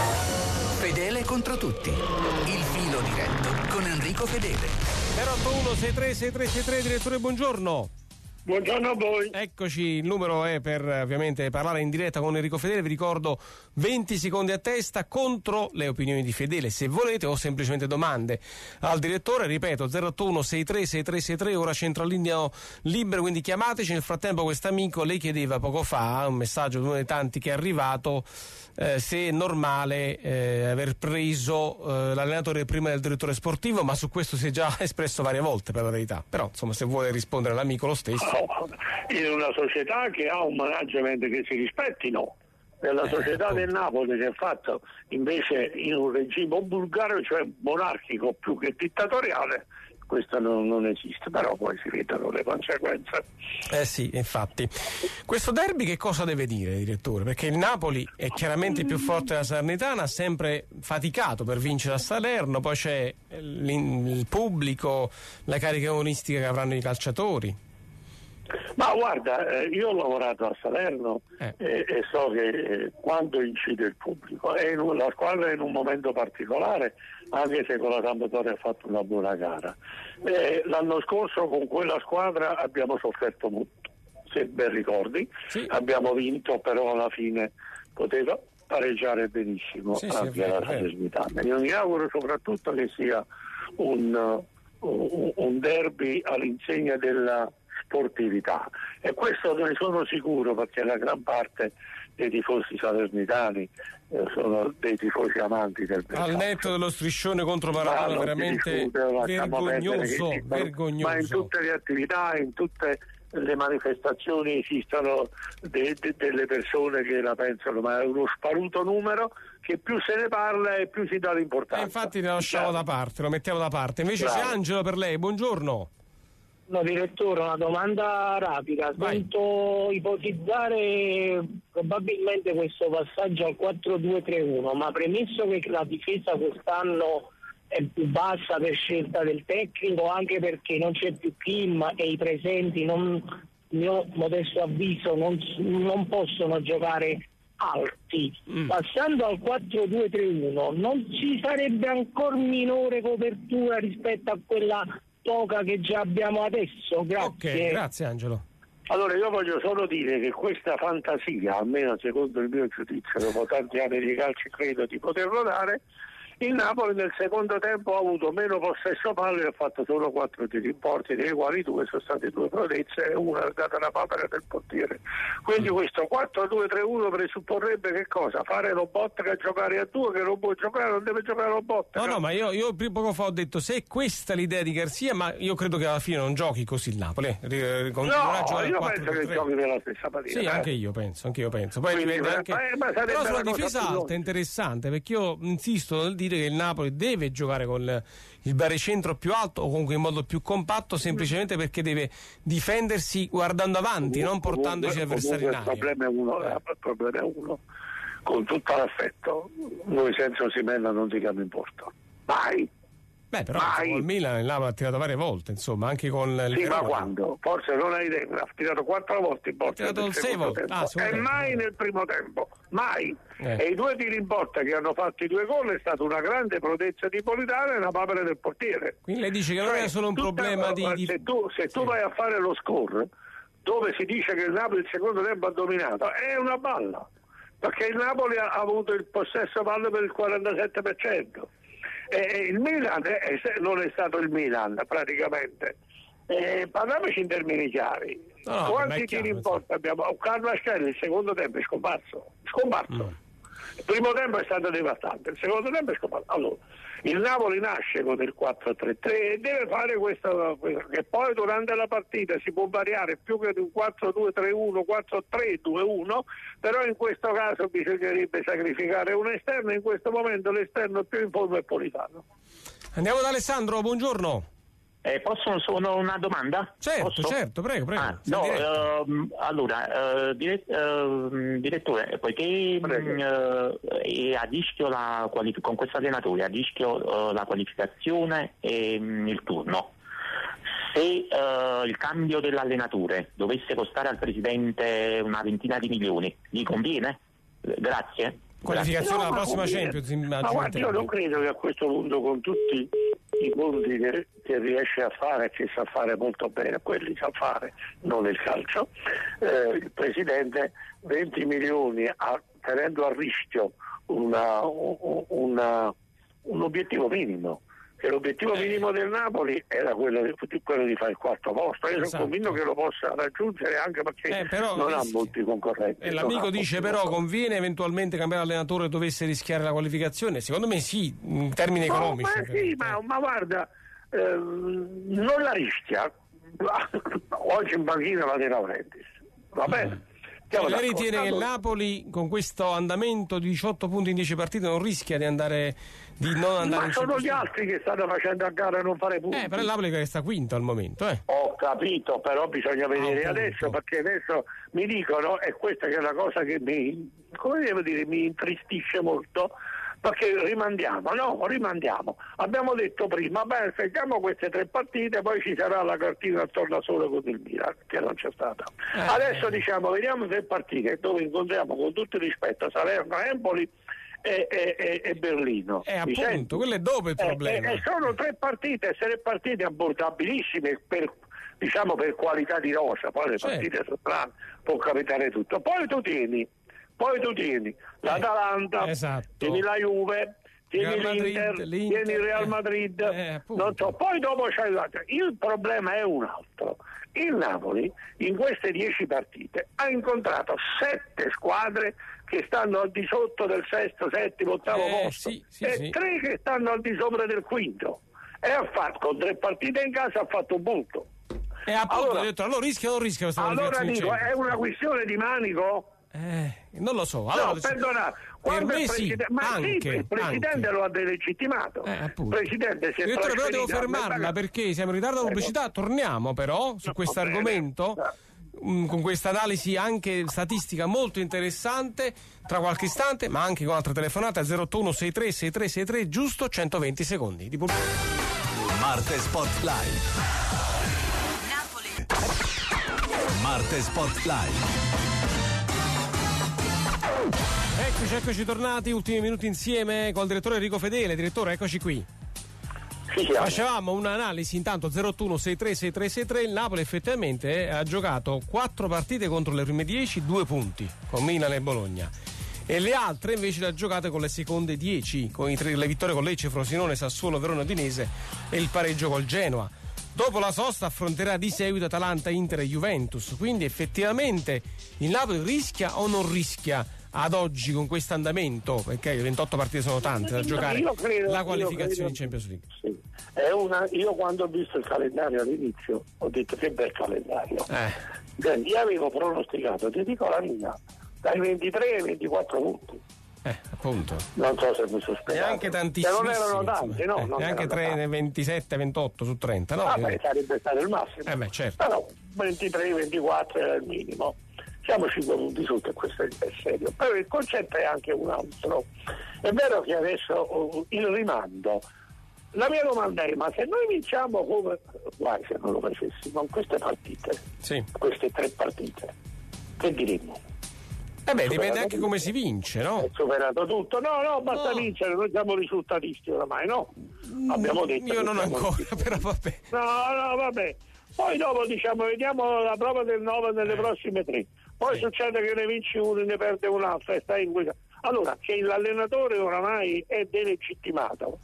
[SPEAKER 4] Fedele contro tutti, il filo diretto con Enrico Fedele.
[SPEAKER 1] zero otto uno sei tre sei tre sei tre, direttore, buongiorno.
[SPEAKER 2] Buongiorno a voi.
[SPEAKER 1] Eccoci, il numero è per ovviamente parlare in diretta con Enrico Fedele. Vi ricordo venti secondi a testa contro le opinioni di Fedele, se volete, o semplicemente domande al direttore. Ripeto, zero otto uno sei tre sei tre sei tre, ora centralinea libero, quindi chiamateci. Nel frattempo quest'amico lei chiedeva poco fa, un messaggio di uno dei tanti che è arrivato, eh, se è normale eh, aver preso eh, l'allenatore prima del direttore sportivo, ma su questo si è già espresso varie volte, per la verità. Però insomma, se vuole rispondere all'amico lo stesso.
[SPEAKER 2] In una società che ha un management che si rispetti, no. Nella società eh, del Napoli, che è fatto invece in un regime bulgaro, cioè monarchico più che dittatoriale, questo non, non esiste, però poi si vedono le conseguenze.
[SPEAKER 1] Eh sì, infatti. Questo derby che cosa deve dire, direttore? Perché il Napoli è chiaramente più forte della Salernitana, ha sempre faticato per vincere a Salerno, poi c'è il pubblico, la carica agonistica che avranno i calciatori.
[SPEAKER 2] Ma guarda, eh, io ho lavorato a Salerno eh. e, e so che eh, quando incide il pubblico, è in un, la squadra è in un momento particolare, anche se con la Sampdoria ha fatto una buona gara. Eh, l'anno scorso con quella squadra abbiamo sofferto molto, se ben ricordi, sì. Abbiamo vinto, però alla fine poteva pareggiare benissimo, sì, anche sì, la Salernitana. Io mi auguro soprattutto che sia un, un, un derby all'insegna della sportività, e questo ne sono sicuro, perché la gran parte dei tifosi salernitani eh, sono dei tifosi amanti del calcio.
[SPEAKER 1] Al netto dello striscione contro Maradona, ma veramente vergognoso,
[SPEAKER 2] che,
[SPEAKER 1] vergognoso.
[SPEAKER 2] Ma in tutte le attività, in tutte le manifestazioni esistono de, de, delle persone che la pensano, ma è uno sparuto numero che più se ne parla e più si dà l'importanza.
[SPEAKER 1] E infatti lo lasciamo da parte, lo mettiamo da parte. Invece Bravo. C'è Angelo per lei, buongiorno.
[SPEAKER 8] No, direttore, una domanda rapida. Sento ipotizzare probabilmente questo passaggio al quattro due tre uno, ma premesso che la difesa quest'anno è più bassa per scelta del tecnico, anche perché non c'è più Kim e i presenti, non, mio modesto avviso, non, non possono giocare alti. Mm. Passando al quattro due tre uno, non ci sarebbe ancora minore copertura rispetto a quella poca che già abbiamo adesso? Grazie.
[SPEAKER 1] Ok, grazie Angelo.
[SPEAKER 2] Allora io voglio solo dire che questa fantasia, almeno secondo il mio giudizio, dopo tanti anni di calcio credo di poterlo dare, il Napoli nel secondo tempo ha avuto meno possesso palle e ha fatto solo quattro tiri in porta, dei quali due sono stati due prodezze e una è stata la papera del portiere. Quindi questo quattro due tre uno presupporrebbe che cosa? Fare Lobotka a giocare a due, che non può giocare, non deve giocare Lobotka.
[SPEAKER 1] No, no, ma io, io poco fa ho detto, se è questa l'idea di Garcia, ma io credo che alla fine non giochi così il Napoli. Eh,
[SPEAKER 2] no, io penso che giochi nella stessa partita.
[SPEAKER 1] Sì,
[SPEAKER 2] eh.
[SPEAKER 1] anche io penso, anche io penso. Poi dipende anche... eh, però sulla difesa alta è interessante, perché io insisto nel dire che il Napoli deve giocare con il baricentro più alto o comunque in modo più compatto, semplicemente perché deve difendersi guardando avanti, non portandoci avversari in aria.
[SPEAKER 2] Il problema è uno, eh. il problema è uno, con tutto l'affetto, noi senza Osimhen non si chiama in porto, mai,
[SPEAKER 1] Beh, però
[SPEAKER 2] Mai.
[SPEAKER 1] il Milan il Napoli ha tirato varie volte, insomma, anche con il
[SPEAKER 2] Sì,
[SPEAKER 1] Verona.
[SPEAKER 2] ma quando? Forse non hai idea, ha tirato quattro volte in porta.
[SPEAKER 1] Ha tirato sei volte. Ah,
[SPEAKER 2] e
[SPEAKER 1] tempo.
[SPEAKER 2] mai nel primo tempo, mai.
[SPEAKER 1] Eh.
[SPEAKER 2] E i due tiri in porta che hanno fatto i due gol è stata una grande prodezza di Politano e una papera del portiere.
[SPEAKER 1] Quindi lei dice che non
[SPEAKER 2] Cioè,
[SPEAKER 1] è solo un
[SPEAKER 2] tutta-
[SPEAKER 1] problema di... di...
[SPEAKER 2] Se tu, se tu
[SPEAKER 1] Sì.
[SPEAKER 2] vai a fare lo score, dove si dice che il Napoli il secondo tempo ha dominato, è una balla. Perché il Napoli ha avuto il possesso palla per il quarantasette per cento. E il Milan è, è, non è stato il Milan praticamente. E parliamoci in termini chiari.
[SPEAKER 1] No, no, ma
[SPEAKER 2] Quanti
[SPEAKER 1] è chiaro,
[SPEAKER 2] tiri in porta abbiamo? Carlo Ascelli il secondo tempo è scomparso. Scomparso.
[SPEAKER 1] Mm.
[SPEAKER 2] Il primo tempo è stato devastante, il secondo tempo è scomparso. Allora, il Napoli nasce con il quattro tre tre e deve fare questo, questo, che poi durante la partita si può variare più che di un quattro due tre uno, quattro tre due uno, però in questo caso bisognerebbe sacrificare un esterno, in questo momento l'esterno più in forma è Politano.
[SPEAKER 1] Andiamo da Alessandro, buongiorno.
[SPEAKER 9] Eh, posso solo una domanda?
[SPEAKER 1] Certo,
[SPEAKER 9] Posso?
[SPEAKER 1] certo, prego, prego.
[SPEAKER 9] Ah,
[SPEAKER 1] Sei
[SPEAKER 9] no,
[SPEAKER 1] diretto.
[SPEAKER 9] ehm, allora, eh, dire- ehm, direttore, poiché mh, eh, è a rischio la qualif- con questo allenatore, a rischio eh, la qualificazione e mh, il turno, se eh, il cambio dell'allenatore dovesse costare al presidente una ventina di milioni, gli conviene? Eh, Grazie.
[SPEAKER 1] Qualificazione alla
[SPEAKER 2] No, ma
[SPEAKER 1] prossima
[SPEAKER 2] conviene.
[SPEAKER 1] Champions,
[SPEAKER 2] Ma
[SPEAKER 1] immagino.
[SPEAKER 2] guarda, io non credo che a questo punto, con tutti i conti che, che riesce a fare, che sa fare molto bene, quelli sa fare, non il calcio, eh, il presidente venti milioni a, tenendo a rischio una, una, un obiettivo minimo. Che l'obiettivo
[SPEAKER 1] Eh.
[SPEAKER 2] minimo del Napoli era quello di, quello di fare il quarto posto. Io
[SPEAKER 1] Esatto.
[SPEAKER 2] sono convinto che lo possa raggiungere, anche perché
[SPEAKER 1] Eh, però
[SPEAKER 2] non ha
[SPEAKER 1] rischia.
[SPEAKER 2] molti concorrenti.
[SPEAKER 1] E
[SPEAKER 2] non
[SPEAKER 1] l'amico
[SPEAKER 2] ha
[SPEAKER 1] dice
[SPEAKER 2] molti
[SPEAKER 1] però
[SPEAKER 2] concorrenti.
[SPEAKER 1] conviene eventualmente cambiare allenatore dovesse rischiare la qualificazione? Secondo me sì, in termini
[SPEAKER 2] No,
[SPEAKER 1] economici.
[SPEAKER 2] ma, sì, ma, ma guarda, ehm, non la rischia. Oggi in banchina va De Laurentiis, va bene. Siamo
[SPEAKER 1] Cioè, lei
[SPEAKER 2] d'accordo.
[SPEAKER 1] ritiene che il
[SPEAKER 2] Allora,
[SPEAKER 1] Napoli con questo andamento di diciotto punti in dieci partite non rischia di andare di non andare
[SPEAKER 2] ma
[SPEAKER 1] in
[SPEAKER 2] sono
[SPEAKER 1] Champions
[SPEAKER 2] gli
[SPEAKER 1] League?
[SPEAKER 2] altri che stanno facendo a gara a non fare punti.
[SPEAKER 1] Eh, però il Napoli che sta quinto al momento, eh.
[SPEAKER 2] Ho capito, però bisogna vedere
[SPEAKER 1] Ah, un
[SPEAKER 2] adesso,
[SPEAKER 1] punto.
[SPEAKER 2] perché adesso mi dicono, e questa che è la cosa che mi, come devo dire, mi intristisce molto, perché rimandiamo, no, rimandiamo. Abbiamo detto prima, beh, facciamo queste tre partite, poi ci sarà la cartina attorno solo con il Milan, che non c'è stata.
[SPEAKER 1] Eh.
[SPEAKER 2] Adesso diciamo, vediamo tre partite dove incontriamo con tutto il rispetto Salerno, Empoli e, e, e, e Berlino.
[SPEAKER 1] Eh,
[SPEAKER 2] Mi
[SPEAKER 1] appunto,
[SPEAKER 2] senti?
[SPEAKER 1] quello è dopo il
[SPEAKER 2] Eh,
[SPEAKER 1] problema.
[SPEAKER 2] eh, eh, sono tre partite, tre partite abbordabilissime per, diciamo, per qualità di rosa, poi le
[SPEAKER 1] Certo.
[SPEAKER 2] partite sono strane, può capitare tutto. Poi tu tieni, poi tu tieni l'Atalanta,
[SPEAKER 1] Eh, esatto.
[SPEAKER 2] tieni la Juve, tieni
[SPEAKER 1] Real Madrid,
[SPEAKER 2] l'Inter,
[SPEAKER 1] l'Inter,
[SPEAKER 2] tieni il Real
[SPEAKER 1] eh,
[SPEAKER 2] Madrid,
[SPEAKER 1] eh, appunto.
[SPEAKER 2] non so. Poi dopo c'è l'altro. Il problema è un altro. Il Napoli in queste dieci partite ha incontrato sette squadre che stanno al di sotto del sesto, settimo, ottavo
[SPEAKER 1] Eh,
[SPEAKER 2] posto
[SPEAKER 1] sì, sì,
[SPEAKER 2] e
[SPEAKER 1] sì.
[SPEAKER 2] tre che stanno al di sopra del quinto. E ha fatto, con tre partite in casa, ha fatto un punto.
[SPEAKER 1] E appunto
[SPEAKER 2] allora-
[SPEAKER 1] ho detto, allora rischia o non rischia questa
[SPEAKER 2] Allora
[SPEAKER 1] qualificazione in
[SPEAKER 2] dico, è
[SPEAKER 1] Champions?
[SPEAKER 2] una questione di manico?
[SPEAKER 1] Eh, non lo so. Allora,
[SPEAKER 2] No, perdona, quando
[SPEAKER 1] me
[SPEAKER 2] il
[SPEAKER 1] sì,
[SPEAKER 2] presidente, ma
[SPEAKER 1] anche,
[SPEAKER 2] sì, il presidente
[SPEAKER 1] anche.
[SPEAKER 2] lo ha delegittimato.
[SPEAKER 1] Eh,
[SPEAKER 2] il
[SPEAKER 1] appunto.
[SPEAKER 2] presidente si è
[SPEAKER 1] Direttore, però devo
[SPEAKER 2] trasferito a
[SPEAKER 1] fermarla
[SPEAKER 2] Messina-
[SPEAKER 1] perché siamo in ritardo alla pubblicità. Torniamo però su
[SPEAKER 2] No,
[SPEAKER 1] questo
[SPEAKER 2] va bene.
[SPEAKER 1] argomento mh, con questa analisi anche statistica molto interessante tra qualche istante, ma anche con altre telefonate al zero otto uno sei tre sei tre sei tre, giusto centoventi secondi di pubblicità.
[SPEAKER 10] Marte Spotlight. Marte Spotlight.
[SPEAKER 1] Eccoci, eccoci tornati, ultimi minuti insieme col direttore Enrico Fedele. Direttore, eccoci qui.
[SPEAKER 2] Sì, siamo.
[SPEAKER 1] Facevamo un'analisi intanto zero otto uno sei tre sei tre sei tre. Il Napoli effettivamente eh, ha giocato quattro partite contro le prime dieci, due punti con Milan e Bologna, e le altre invece le ha giocate con le seconde dieci, con i tre, le vittorie con Lecce, Frosinone, Sassuolo, Verona, Udinese e il pareggio col Genoa. Dopo la sosta affronterà di seguito Atalanta, Inter e Juventus, quindi effettivamente il Napoli rischia o non rischia ad oggi con questo andamento, perché le ventotto partite sono tante da giocare,
[SPEAKER 2] Io credo-
[SPEAKER 1] la
[SPEAKER 2] io
[SPEAKER 1] qualificazione
[SPEAKER 2] credo-
[SPEAKER 1] in Champions League?
[SPEAKER 2] Sì. È una, io quando ho visto il calendario all'inizio ho detto che bel calendario.
[SPEAKER 1] Eh.
[SPEAKER 2] Senti, io avevo pronosticato, ti dico la mia, dai ventitré ai ventiquattro punti.
[SPEAKER 1] Eh, appunto.
[SPEAKER 2] Non so se mi sono
[SPEAKER 1] E
[SPEAKER 2] spiegato.
[SPEAKER 1] anche
[SPEAKER 2] Che
[SPEAKER 1] tantissimi.
[SPEAKER 2] non erano tanti, no? non
[SPEAKER 1] e anche
[SPEAKER 2] erano
[SPEAKER 1] tre,
[SPEAKER 2] tanti.
[SPEAKER 1] ventisette, ventotto su trenta, no?
[SPEAKER 2] Ah, beh, sarebbe stato il massimo.
[SPEAKER 1] Eh beh, certo.
[SPEAKER 2] Però ventitré ventiquattro era il minimo. Siamo cinque punti sotto e questo è è serio. Però il concetto è anche un altro. È vero che adesso oh, il rimando
[SPEAKER 8] la mia domanda è: ma se noi vinciamo come guai se non lo facessimo in queste partite,
[SPEAKER 1] sì.
[SPEAKER 8] queste tre partite, che diremmo?
[SPEAKER 1] Eh beh, dipende anche come si vince, no?
[SPEAKER 8] È superato tutto. No, no, basta
[SPEAKER 1] no.
[SPEAKER 8] vincere, noi siamo risultatisti oramai, no? Abbiamo detto.
[SPEAKER 1] Io non ancora, vincere. Però vabbè.
[SPEAKER 8] No, no, vabbè. Poi dopo diciamo, vediamo la prova del nove nelle eh. prossime tre. Poi sì. succede che ne vinci uno e ne perde un altro e stai in guida. Allora, che l'allenatore oramai è delegittimato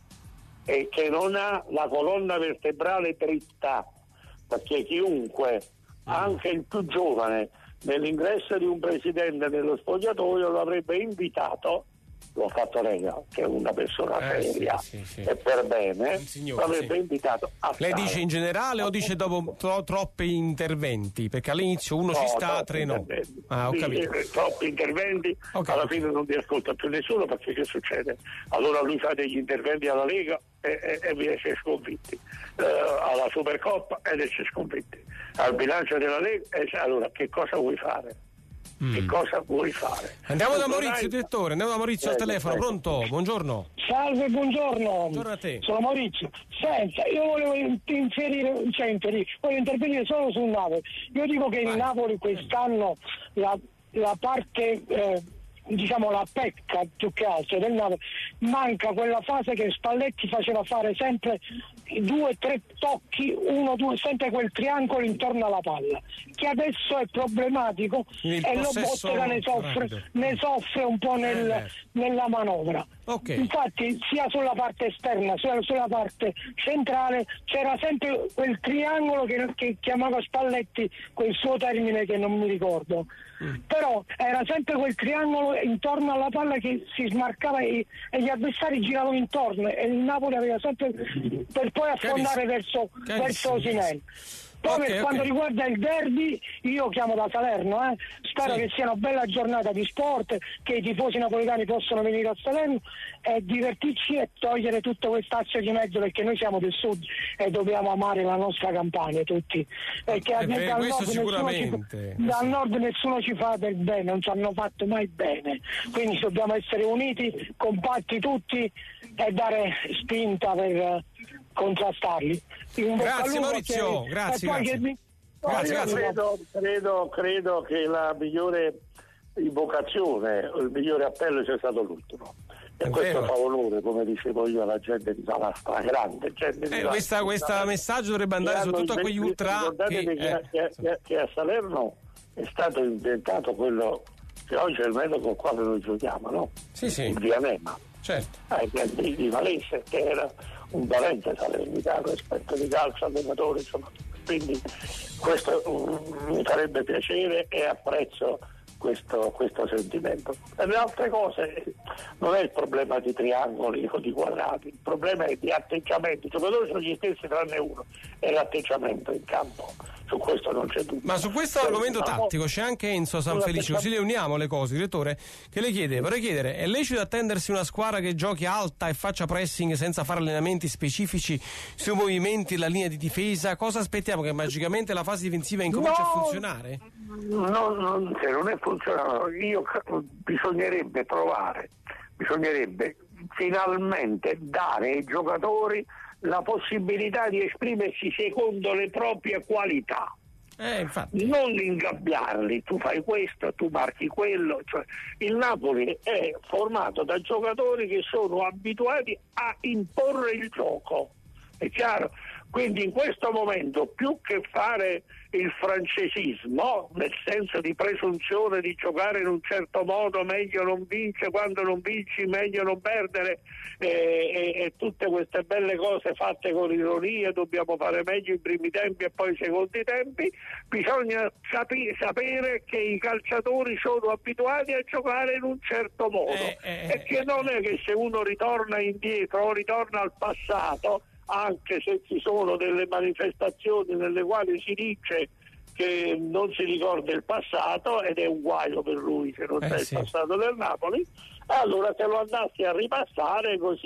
[SPEAKER 8] e che non ha la colonna vertebrale dritta, perché chiunque, anche il più giovane, nell'ingresso di un presidente nello spogliatoio lo avrebbe invitato, lo ha fatto Lega, che è una persona
[SPEAKER 1] eh,
[SPEAKER 8] seria
[SPEAKER 1] sì, sì, sì.
[SPEAKER 8] e per bene,
[SPEAKER 1] signore,
[SPEAKER 8] lo avrebbe
[SPEAKER 1] sì.
[SPEAKER 8] invitato a
[SPEAKER 1] Lei
[SPEAKER 8] stare.
[SPEAKER 1] dice in generale o dice dopo tro- troppi interventi? Perché all'inizio uno
[SPEAKER 8] no,
[SPEAKER 1] ci sta, tre no. Ah, ho
[SPEAKER 8] sì,
[SPEAKER 1] capito.
[SPEAKER 8] eh, troppi interventi,
[SPEAKER 1] okay,
[SPEAKER 8] alla
[SPEAKER 1] okay.
[SPEAKER 8] fine non ti ascolta più nessuno, perché che succede? Allora lui fa degli interventi alla Lega e, e, e vi esce sconfitti, uh, alla Supercoppa ed esce sconfitti, al bilancio della Lega, e, allora che cosa vuoi fare? Mm. Che cosa vuoi fare?
[SPEAKER 1] Andiamo da Maurizio, direttore, andiamo da Maurizio
[SPEAKER 8] eh,
[SPEAKER 1] al telefono,
[SPEAKER 8] eh.
[SPEAKER 1] pronto? Buongiorno.
[SPEAKER 11] Salve, buongiorno.
[SPEAKER 1] Buongiorno a te.
[SPEAKER 11] Sono Maurizio. Senta, io volevo inserire, cioè inserire, voglio intervenire solo sul Napoli. Io dico che il Napoli quest'anno la, la parte eh, diciamo la pecca più che altro del Napoli, manca quella fase che Spalletti faceva fare sempre due tre tocchi, uno due, sempre quel triangolo intorno alla palla, che adesso è problematico
[SPEAKER 1] il
[SPEAKER 11] e lo Bottega ne soffre, ne soffre un po' nel,
[SPEAKER 1] eh
[SPEAKER 11] nella manovra.
[SPEAKER 1] Okay.
[SPEAKER 11] Infatti sia sulla parte esterna sia sulla parte centrale c'era sempre quel triangolo che, che chiamava Spalletti quel suo termine che non mi ricordo, mm. però era sempre quel triangolo intorno alla palla che si smarcava e, e gli avversari giravano intorno e il Napoli aveva sempre per poi affondare verso, verso Osimhen. Poi
[SPEAKER 1] okay,
[SPEAKER 11] per quanto
[SPEAKER 1] okay.
[SPEAKER 11] riguarda il derby, io chiamo da Salerno, eh. spero
[SPEAKER 1] sì.
[SPEAKER 11] che sia una bella giornata di sport, che i tifosi napoletani possano venire a Salerno e divertirci e togliere tutto quest'azio di mezzo, perché noi siamo del sud e dobbiamo amare la nostra Campania tutti, perché
[SPEAKER 1] eh, beh,
[SPEAKER 11] dal, nord
[SPEAKER 1] sicuramente.
[SPEAKER 11] ci, dal nord nessuno ci fa del bene, non ci hanno fatto mai bene, quindi dobbiamo essere uniti, compatti tutti e dare spinta per contrastarli.
[SPEAKER 1] Grazie Maurizio,
[SPEAKER 11] che,
[SPEAKER 1] grazie, grazie.
[SPEAKER 11] Mi...
[SPEAKER 1] grazie,
[SPEAKER 8] io
[SPEAKER 1] grazie.
[SPEAKER 8] Credo, credo, credo che la migliore invocazione, il migliore appello sia stato l'ultimo. E
[SPEAKER 1] È
[SPEAKER 8] questo
[SPEAKER 1] vero.
[SPEAKER 8] fa onore, come dicevo io, alla gente di Salastra, grande gente di
[SPEAKER 1] Eh, questa, questo messaggio dovrebbe andare soprattutto a quegli ultra.
[SPEAKER 8] Ricordatevi che,
[SPEAKER 1] Che,
[SPEAKER 8] che,
[SPEAKER 1] eh,
[SPEAKER 8] che, che a Salerno è stato inventato quello che oggi è il metodo con il quale noi giochiamo, no?
[SPEAKER 1] Sì, sì.
[SPEAKER 8] Il Dianema.
[SPEAKER 1] Certo.
[SPEAKER 8] Eh, di, di Valese, che era un valente salernitano, esperto di calcio, allenatore, insomma. Quindi questo um, mi farebbe piacere e apprezzo questo, questo sentimento. Per le altre cose non è il problema di triangoli o di quadrati, il problema è di atteggiamenti, giocatori sono gli stessi tranne uno, è l'atteggiamento in campo. Su questo non c'è dubbio.
[SPEAKER 1] Ma su questo
[SPEAKER 8] Poi,
[SPEAKER 1] argomento
[SPEAKER 8] no,
[SPEAKER 1] tattico c'è anche Enzo Sanfelice, così le uniamo le cose, direttore, che le chiede, vorrei chiedere, è lecito attendersi una squadra che giochi alta e faccia pressing senza fare allenamenti specifici sui movimenti, la linea di difesa? Cosa aspettiamo? Che magicamente la fase difensiva incominci
[SPEAKER 8] no,
[SPEAKER 1] a funzionare?
[SPEAKER 8] No, non, cioè, non è funzionato. Io bisognerebbe provare, bisognerebbe finalmente dare ai giocatori la possibilità di esprimersi secondo le proprie qualità.
[SPEAKER 1] Eh, infatti.
[SPEAKER 8] Non ingabbiarli, tu fai questo, tu marchi quello. Cioè, il Napoli è formato da giocatori che sono abituati a imporre il gioco, è chiaro? Quindi in questo momento, più che fare il francesismo, nel senso di presunzione di giocare in un certo modo, meglio non vince, quando non vinci meglio non perdere, e, e, e tutte queste belle cose fatte con ironia, dobbiamo fare meglio i primi tempi e poi i secondi tempi, bisogna sapi- sapere che i calciatori sono abituati a giocare in un certo modo,
[SPEAKER 1] eh, eh,
[SPEAKER 8] e che non è che se uno ritorna indietro o ritorna al passato, anche se ci sono delle manifestazioni nelle quali si dice che non si ricorda il passato, ed è un guaio per lui se non
[SPEAKER 1] eh,
[SPEAKER 8] c'è
[SPEAKER 1] sì.
[SPEAKER 8] il passato del Napoli, allora se lo andassi a ripassare così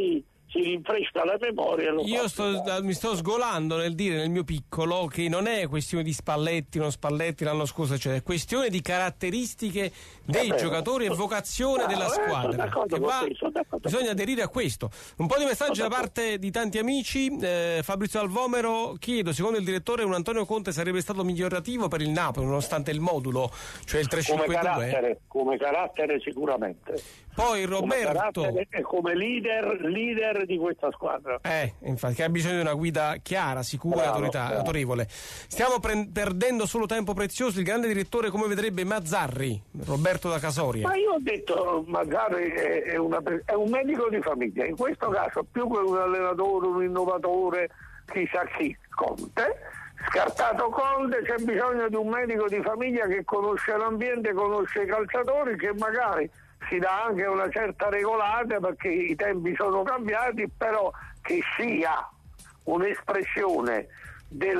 [SPEAKER 12] si rinfresca la memoria. Lo
[SPEAKER 1] Io sto, mi sto sgolando nel dire nel mio piccolo che non è questione di Spalletti, non Spalletti l'anno scorso, cioè è questione di caratteristiche dei
[SPEAKER 12] Vabbè,
[SPEAKER 1] giocatori e vocazione
[SPEAKER 12] no,
[SPEAKER 1] della
[SPEAKER 12] eh,
[SPEAKER 1] squadra. Che va, bisogna aderire a questo. Un po' di messaggi da parte di tanti amici. eh, Fabrizio Alvomero, chiedo, secondo il direttore un Antonio Conte sarebbe stato migliorativo per il Napoli nonostante il modulo, cioè il tre cinque due?
[SPEAKER 12] Come carattere, come carattere sicuramente.
[SPEAKER 1] Poi Roberto
[SPEAKER 12] come e come leader, leader di questa squadra.
[SPEAKER 1] Eh, infatti, che ha bisogno di una guida chiara, sicura,
[SPEAKER 12] Bravo,
[SPEAKER 1] autorità,
[SPEAKER 12] bravo.
[SPEAKER 1] autorevole. Stiamo pre- perdendo solo tempo prezioso. Il grande direttore come vedrebbe Mazzarri? Roberto da Casoria.
[SPEAKER 12] Ma io ho detto Mazzarri è, è, una, è un medico di famiglia, in questo caso più che un allenatore, un innovatore, chissà chi, Conte. Scartato Conte, c'è bisogno di un medico di famiglia che conosce l'ambiente, conosce i calciatori, che magari si dà anche una certa regolata perché i tempi sono cambiati, però che sia un'espressione del,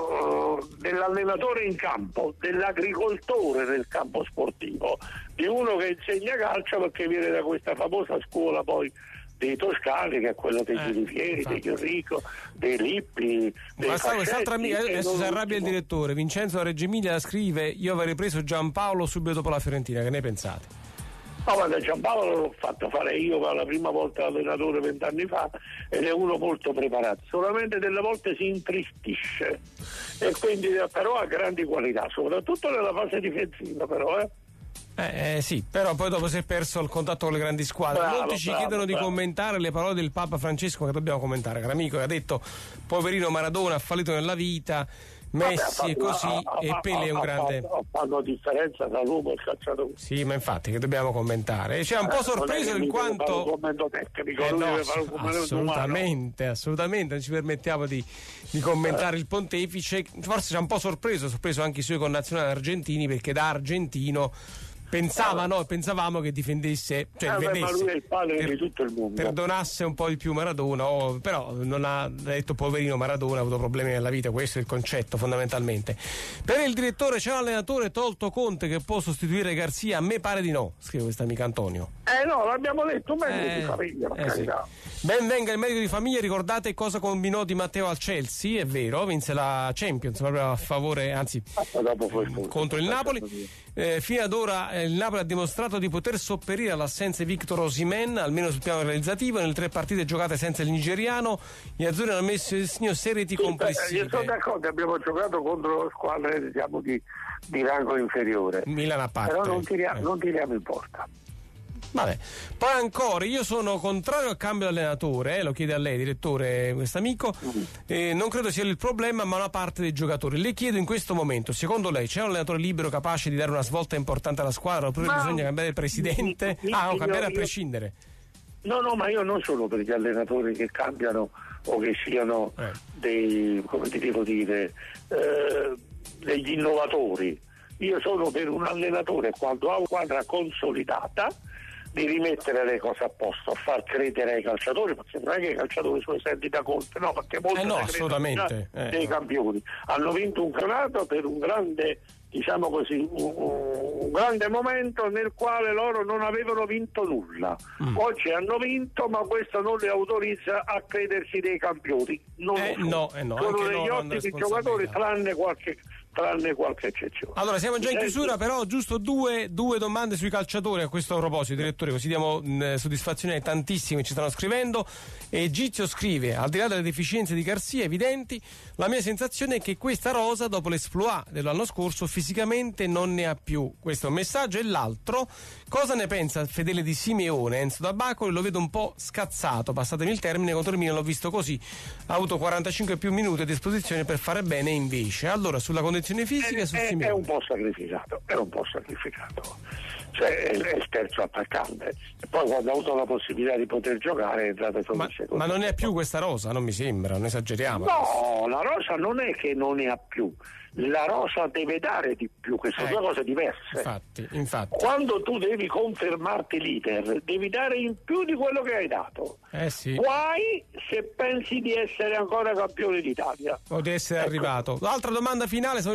[SPEAKER 12] uh, dell'allenatore in campo, dell'agricoltore nel campo sportivo, di uno che insegna calcio perché viene da questa famosa scuola poi dei toscani, che è quella dei Girifieri, eh, degli Enrico, dei Lippi, dei
[SPEAKER 1] Ma sa, quest'altra
[SPEAKER 12] Fascetti,
[SPEAKER 1] amica, adesso si arrabbia il direttore. Vincenzo da Reggio Emilia scrive: io avrei preso Giampaolo subito dopo la Fiorentina, che ne pensate?
[SPEAKER 12] No, guarda, Giampaolo l'ho fatto fare io per la prima volta allenatore vent'anni fa ed è uno molto preparato, solamente delle volte si intristisce e quindi però ha grandi qualità, soprattutto nella fase difensiva però eh.
[SPEAKER 1] Eh, eh sì, però poi dopo si è perso il contatto con le grandi squadre.
[SPEAKER 12] Bravo,
[SPEAKER 1] Molti ci
[SPEAKER 12] bravo,
[SPEAKER 1] chiedono
[SPEAKER 12] bravo.
[SPEAKER 1] di commentare le parole del Papa Francesco, che dobbiamo commentare, caro amico, che ha detto: poverino Maradona ha fallito nella vita, Messi e così, e Pelé è un grande.
[SPEAKER 12] Fanno differenza tra l'uomo e il calciatore.
[SPEAKER 1] Sì, ma infatti che dobbiamo commentare. Ci ha un po' sorpreso in quanto.
[SPEAKER 12] Un commento tecnico,
[SPEAKER 1] Eh
[SPEAKER 12] lui
[SPEAKER 1] no,
[SPEAKER 12] deve fare un commento
[SPEAKER 1] assolutamente, assolutamente, non ci permettiamo di, di commentare il pontefice. Forse ci ha un po' sorpreso, sorpreso anche i suoi connazionali argentini, perché da argentino pensavano, pensavamo che difendesse, cioè
[SPEAKER 12] Eh, beh,
[SPEAKER 1] difendesse,
[SPEAKER 12] ma lui è il padre
[SPEAKER 1] per-
[SPEAKER 12] di tutto il mondo.
[SPEAKER 1] perdonasse un po' di più Maradona, oh, però non ha detto poverino Maradona, ha avuto problemi nella vita, questo è il concetto fondamentalmente. Per il direttore c'è un allenatore tolto Conte che può sostituire Garzia? A me pare di no, scrive questo amico Antonio.
[SPEAKER 12] Eh no, l'abbiamo detto, un medico
[SPEAKER 1] Eh,
[SPEAKER 12] di famiglia, per
[SPEAKER 1] eh, sì.
[SPEAKER 12] carità.
[SPEAKER 1] Ben venga il medico di famiglia. Ricordate cosa combinò Di Matteo al Chelsea? È vero, vinse la Champions proprio a favore, anzi contro il Napoli. Eh, fino ad ora eh, il Napoli ha dimostrato di poter sopperire all'assenza di Victor Osimhen, almeno sul piano realizzativo. Nelle tre partite giocate senza il nigeriano, gli azzurri hanno messo il segno seriti
[SPEAKER 12] Sì,
[SPEAKER 1] complessive.
[SPEAKER 12] io sono d'accordo, abbiamo giocato contro squadre diciamo di, di rango inferiore,
[SPEAKER 1] Milan a parte.
[SPEAKER 12] però non tiriamo,
[SPEAKER 1] Eh.
[SPEAKER 12] non tiriamo in porta.
[SPEAKER 1] Vabbè. Poi ancora, io sono contrario al cambio di allenatore, eh, lo chiede a lei, direttore, questo amico. Eh, non credo sia il problema, ma una parte dei giocatori. Le chiedo in questo momento, secondo lei c'è un allenatore libero capace di dare una svolta importante alla squadra, oppure
[SPEAKER 12] Ma-
[SPEAKER 1] bisogna cambiare il presidente?
[SPEAKER 12] Mi- mi-
[SPEAKER 1] ah, no,
[SPEAKER 12] io-
[SPEAKER 1] cambiare a
[SPEAKER 12] io-
[SPEAKER 1] prescindere.
[SPEAKER 12] No, no, ma io non sono per gli allenatori che cambiano o che siano dei, come ti devo dire, eh, degli innovatori. Io sono per un allenatore, quando ha una squadra consolidata, di rimettere le cose a posto, a far credere ai calciatori, perché non è che i calciatori sono esenti da Conte, no, perché molti
[SPEAKER 1] Eh no,
[SPEAKER 12] ne credono
[SPEAKER 1] assolutamente.
[SPEAKER 12] già
[SPEAKER 1] Eh,
[SPEAKER 12] dei
[SPEAKER 1] no.
[SPEAKER 12] campioni hanno vinto un campionato per un grande, diciamo così, un, un grande momento nel quale loro non avevano vinto nulla.
[SPEAKER 1] Mm.
[SPEAKER 12] Oggi hanno vinto, ma questo non li autorizza a credersi dei campioni. Non
[SPEAKER 1] Eh,
[SPEAKER 12] lo so.
[SPEAKER 1] no, eh no,
[SPEAKER 12] sono
[SPEAKER 1] anche
[SPEAKER 12] degli
[SPEAKER 1] loro hanno
[SPEAKER 12] ottimi
[SPEAKER 1] responsabilità.
[SPEAKER 12] giocatori, tranne qualche, tranne qualche eccezione.
[SPEAKER 1] Allora, siamo già in
[SPEAKER 12] Mi
[SPEAKER 1] chiusura,
[SPEAKER 12] senti?
[SPEAKER 1] però giusto due, due domande sui calciatori a questo proposito, direttore, così diamo mh, soddisfazione ai tantissimi che ci stanno scrivendo. Egizio scrive: al di là delle deficienze di Garzia evidenti, la mia sensazione è che questa rosa, dopo l'esploit dell'anno scorso, fisicamente non ne ha più. Questo è un messaggio. E l'altro, cosa ne pensa fedele di Simeone? Enzo da Bacoli lo vedo un po' scazzato, passatemi il termine, contro il Milan l'ho visto così, ha avuto quarantacinque più minuti a disposizione per fare bene, invece. Allora, sulla condizione fisica e su
[SPEAKER 12] è, è
[SPEAKER 1] Simeone.
[SPEAKER 12] un po' sacrificato, è un po' sacrificato. Cioè, è, è il terzo attaccante. E poi quando ha avuto la possibilità di poter giocare è entrato solo
[SPEAKER 1] Ma,
[SPEAKER 12] il secondo.
[SPEAKER 1] ma non è più questa rosa, non mi sembra, non esageriamo.
[SPEAKER 12] No, la rosa non è che non ne ha più, la rosa deve dare di più, queste sono
[SPEAKER 1] Ecco,
[SPEAKER 12] due cose diverse.
[SPEAKER 1] Infatti, infatti.
[SPEAKER 12] Quando tu devi confermarti leader, devi dare in più di quello che hai dato.
[SPEAKER 1] Eh sì.
[SPEAKER 12] Guai se pensi di essere ancora campione d'Italia.
[SPEAKER 1] O di essere
[SPEAKER 12] Ecco.
[SPEAKER 1] arrivato. L'altra domanda finale, sono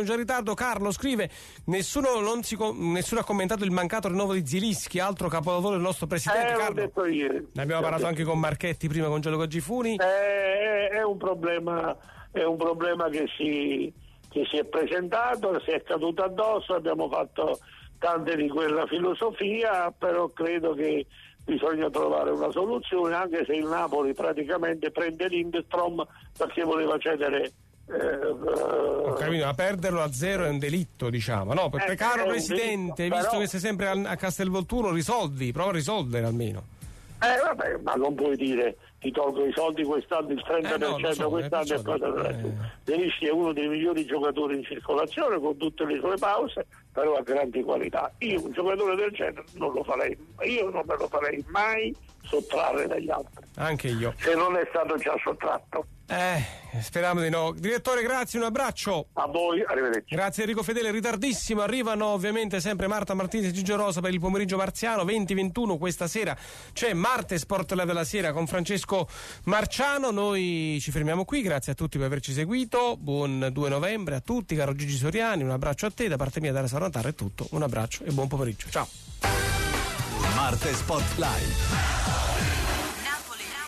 [SPEAKER 1] già in ritardo. Carlo scrive: nessuno, non si, nessuno ha commentato il mancato rinnovo di Zielinski, altro capolavoro del nostro presidente.
[SPEAKER 12] Eh,
[SPEAKER 1] Carlo,
[SPEAKER 12] l'ho detto ieri.
[SPEAKER 1] ne abbiamo parlato anche con Marchetti prima, con Gianluca Gifuni.
[SPEAKER 12] È, è un problema, è un problema che si, che si è presentato, si è caduto addosso, abbiamo fatto tante di quella filosofia, però credo che bisogna trovare una soluzione, anche se il Napoli praticamente prende Lindstrom perché voleva cedere. Eh,
[SPEAKER 1] Ho capito, ma perderlo a zero è un delitto, diciamo, no? Per
[SPEAKER 12] eh,
[SPEAKER 1] caro
[SPEAKER 12] è un
[SPEAKER 1] Presidente,
[SPEAKER 12] delitto,
[SPEAKER 1] visto
[SPEAKER 12] però...
[SPEAKER 1] che sei sempre a, a Castelvolturno, risolvi, prova a risolvere almeno.
[SPEAKER 12] Eh vabbè, ma non puoi dire ti tolgo i soldi quest'anno, il trenta per cento eh no, so, quest'anno e poi eh. Zielinski è uno dei migliori giocatori in circolazione con tutte le sue pause, però ha grandi qualità. Io un giocatore del genere non lo farei, io non me lo farei mai sottrarre dagli altri.
[SPEAKER 1] Anche io.
[SPEAKER 12] Se non è stato già sottratto.
[SPEAKER 1] Eh, speriamo di no. Direttore, grazie, un abbraccio.
[SPEAKER 12] A voi, arrivederci.
[SPEAKER 1] Grazie Enrico Fedele, ritardissimo. Arrivano ovviamente sempre Marta Martinez e Gigio Rosa per il pomeriggio marziano, venti ventuno questa sera. C'è Marte Sport Live della sera con Francesco Marciano. Noi ci fermiamo qui, grazie a tutti per averci seguito. Buon due novembre a tutti, caro Gigi Soriani, un abbraccio a te, da parte mia Dario Sarnataro è tutto. Un abbraccio e buon pomeriggio. Ciao.
[SPEAKER 10] Marte Sport Live.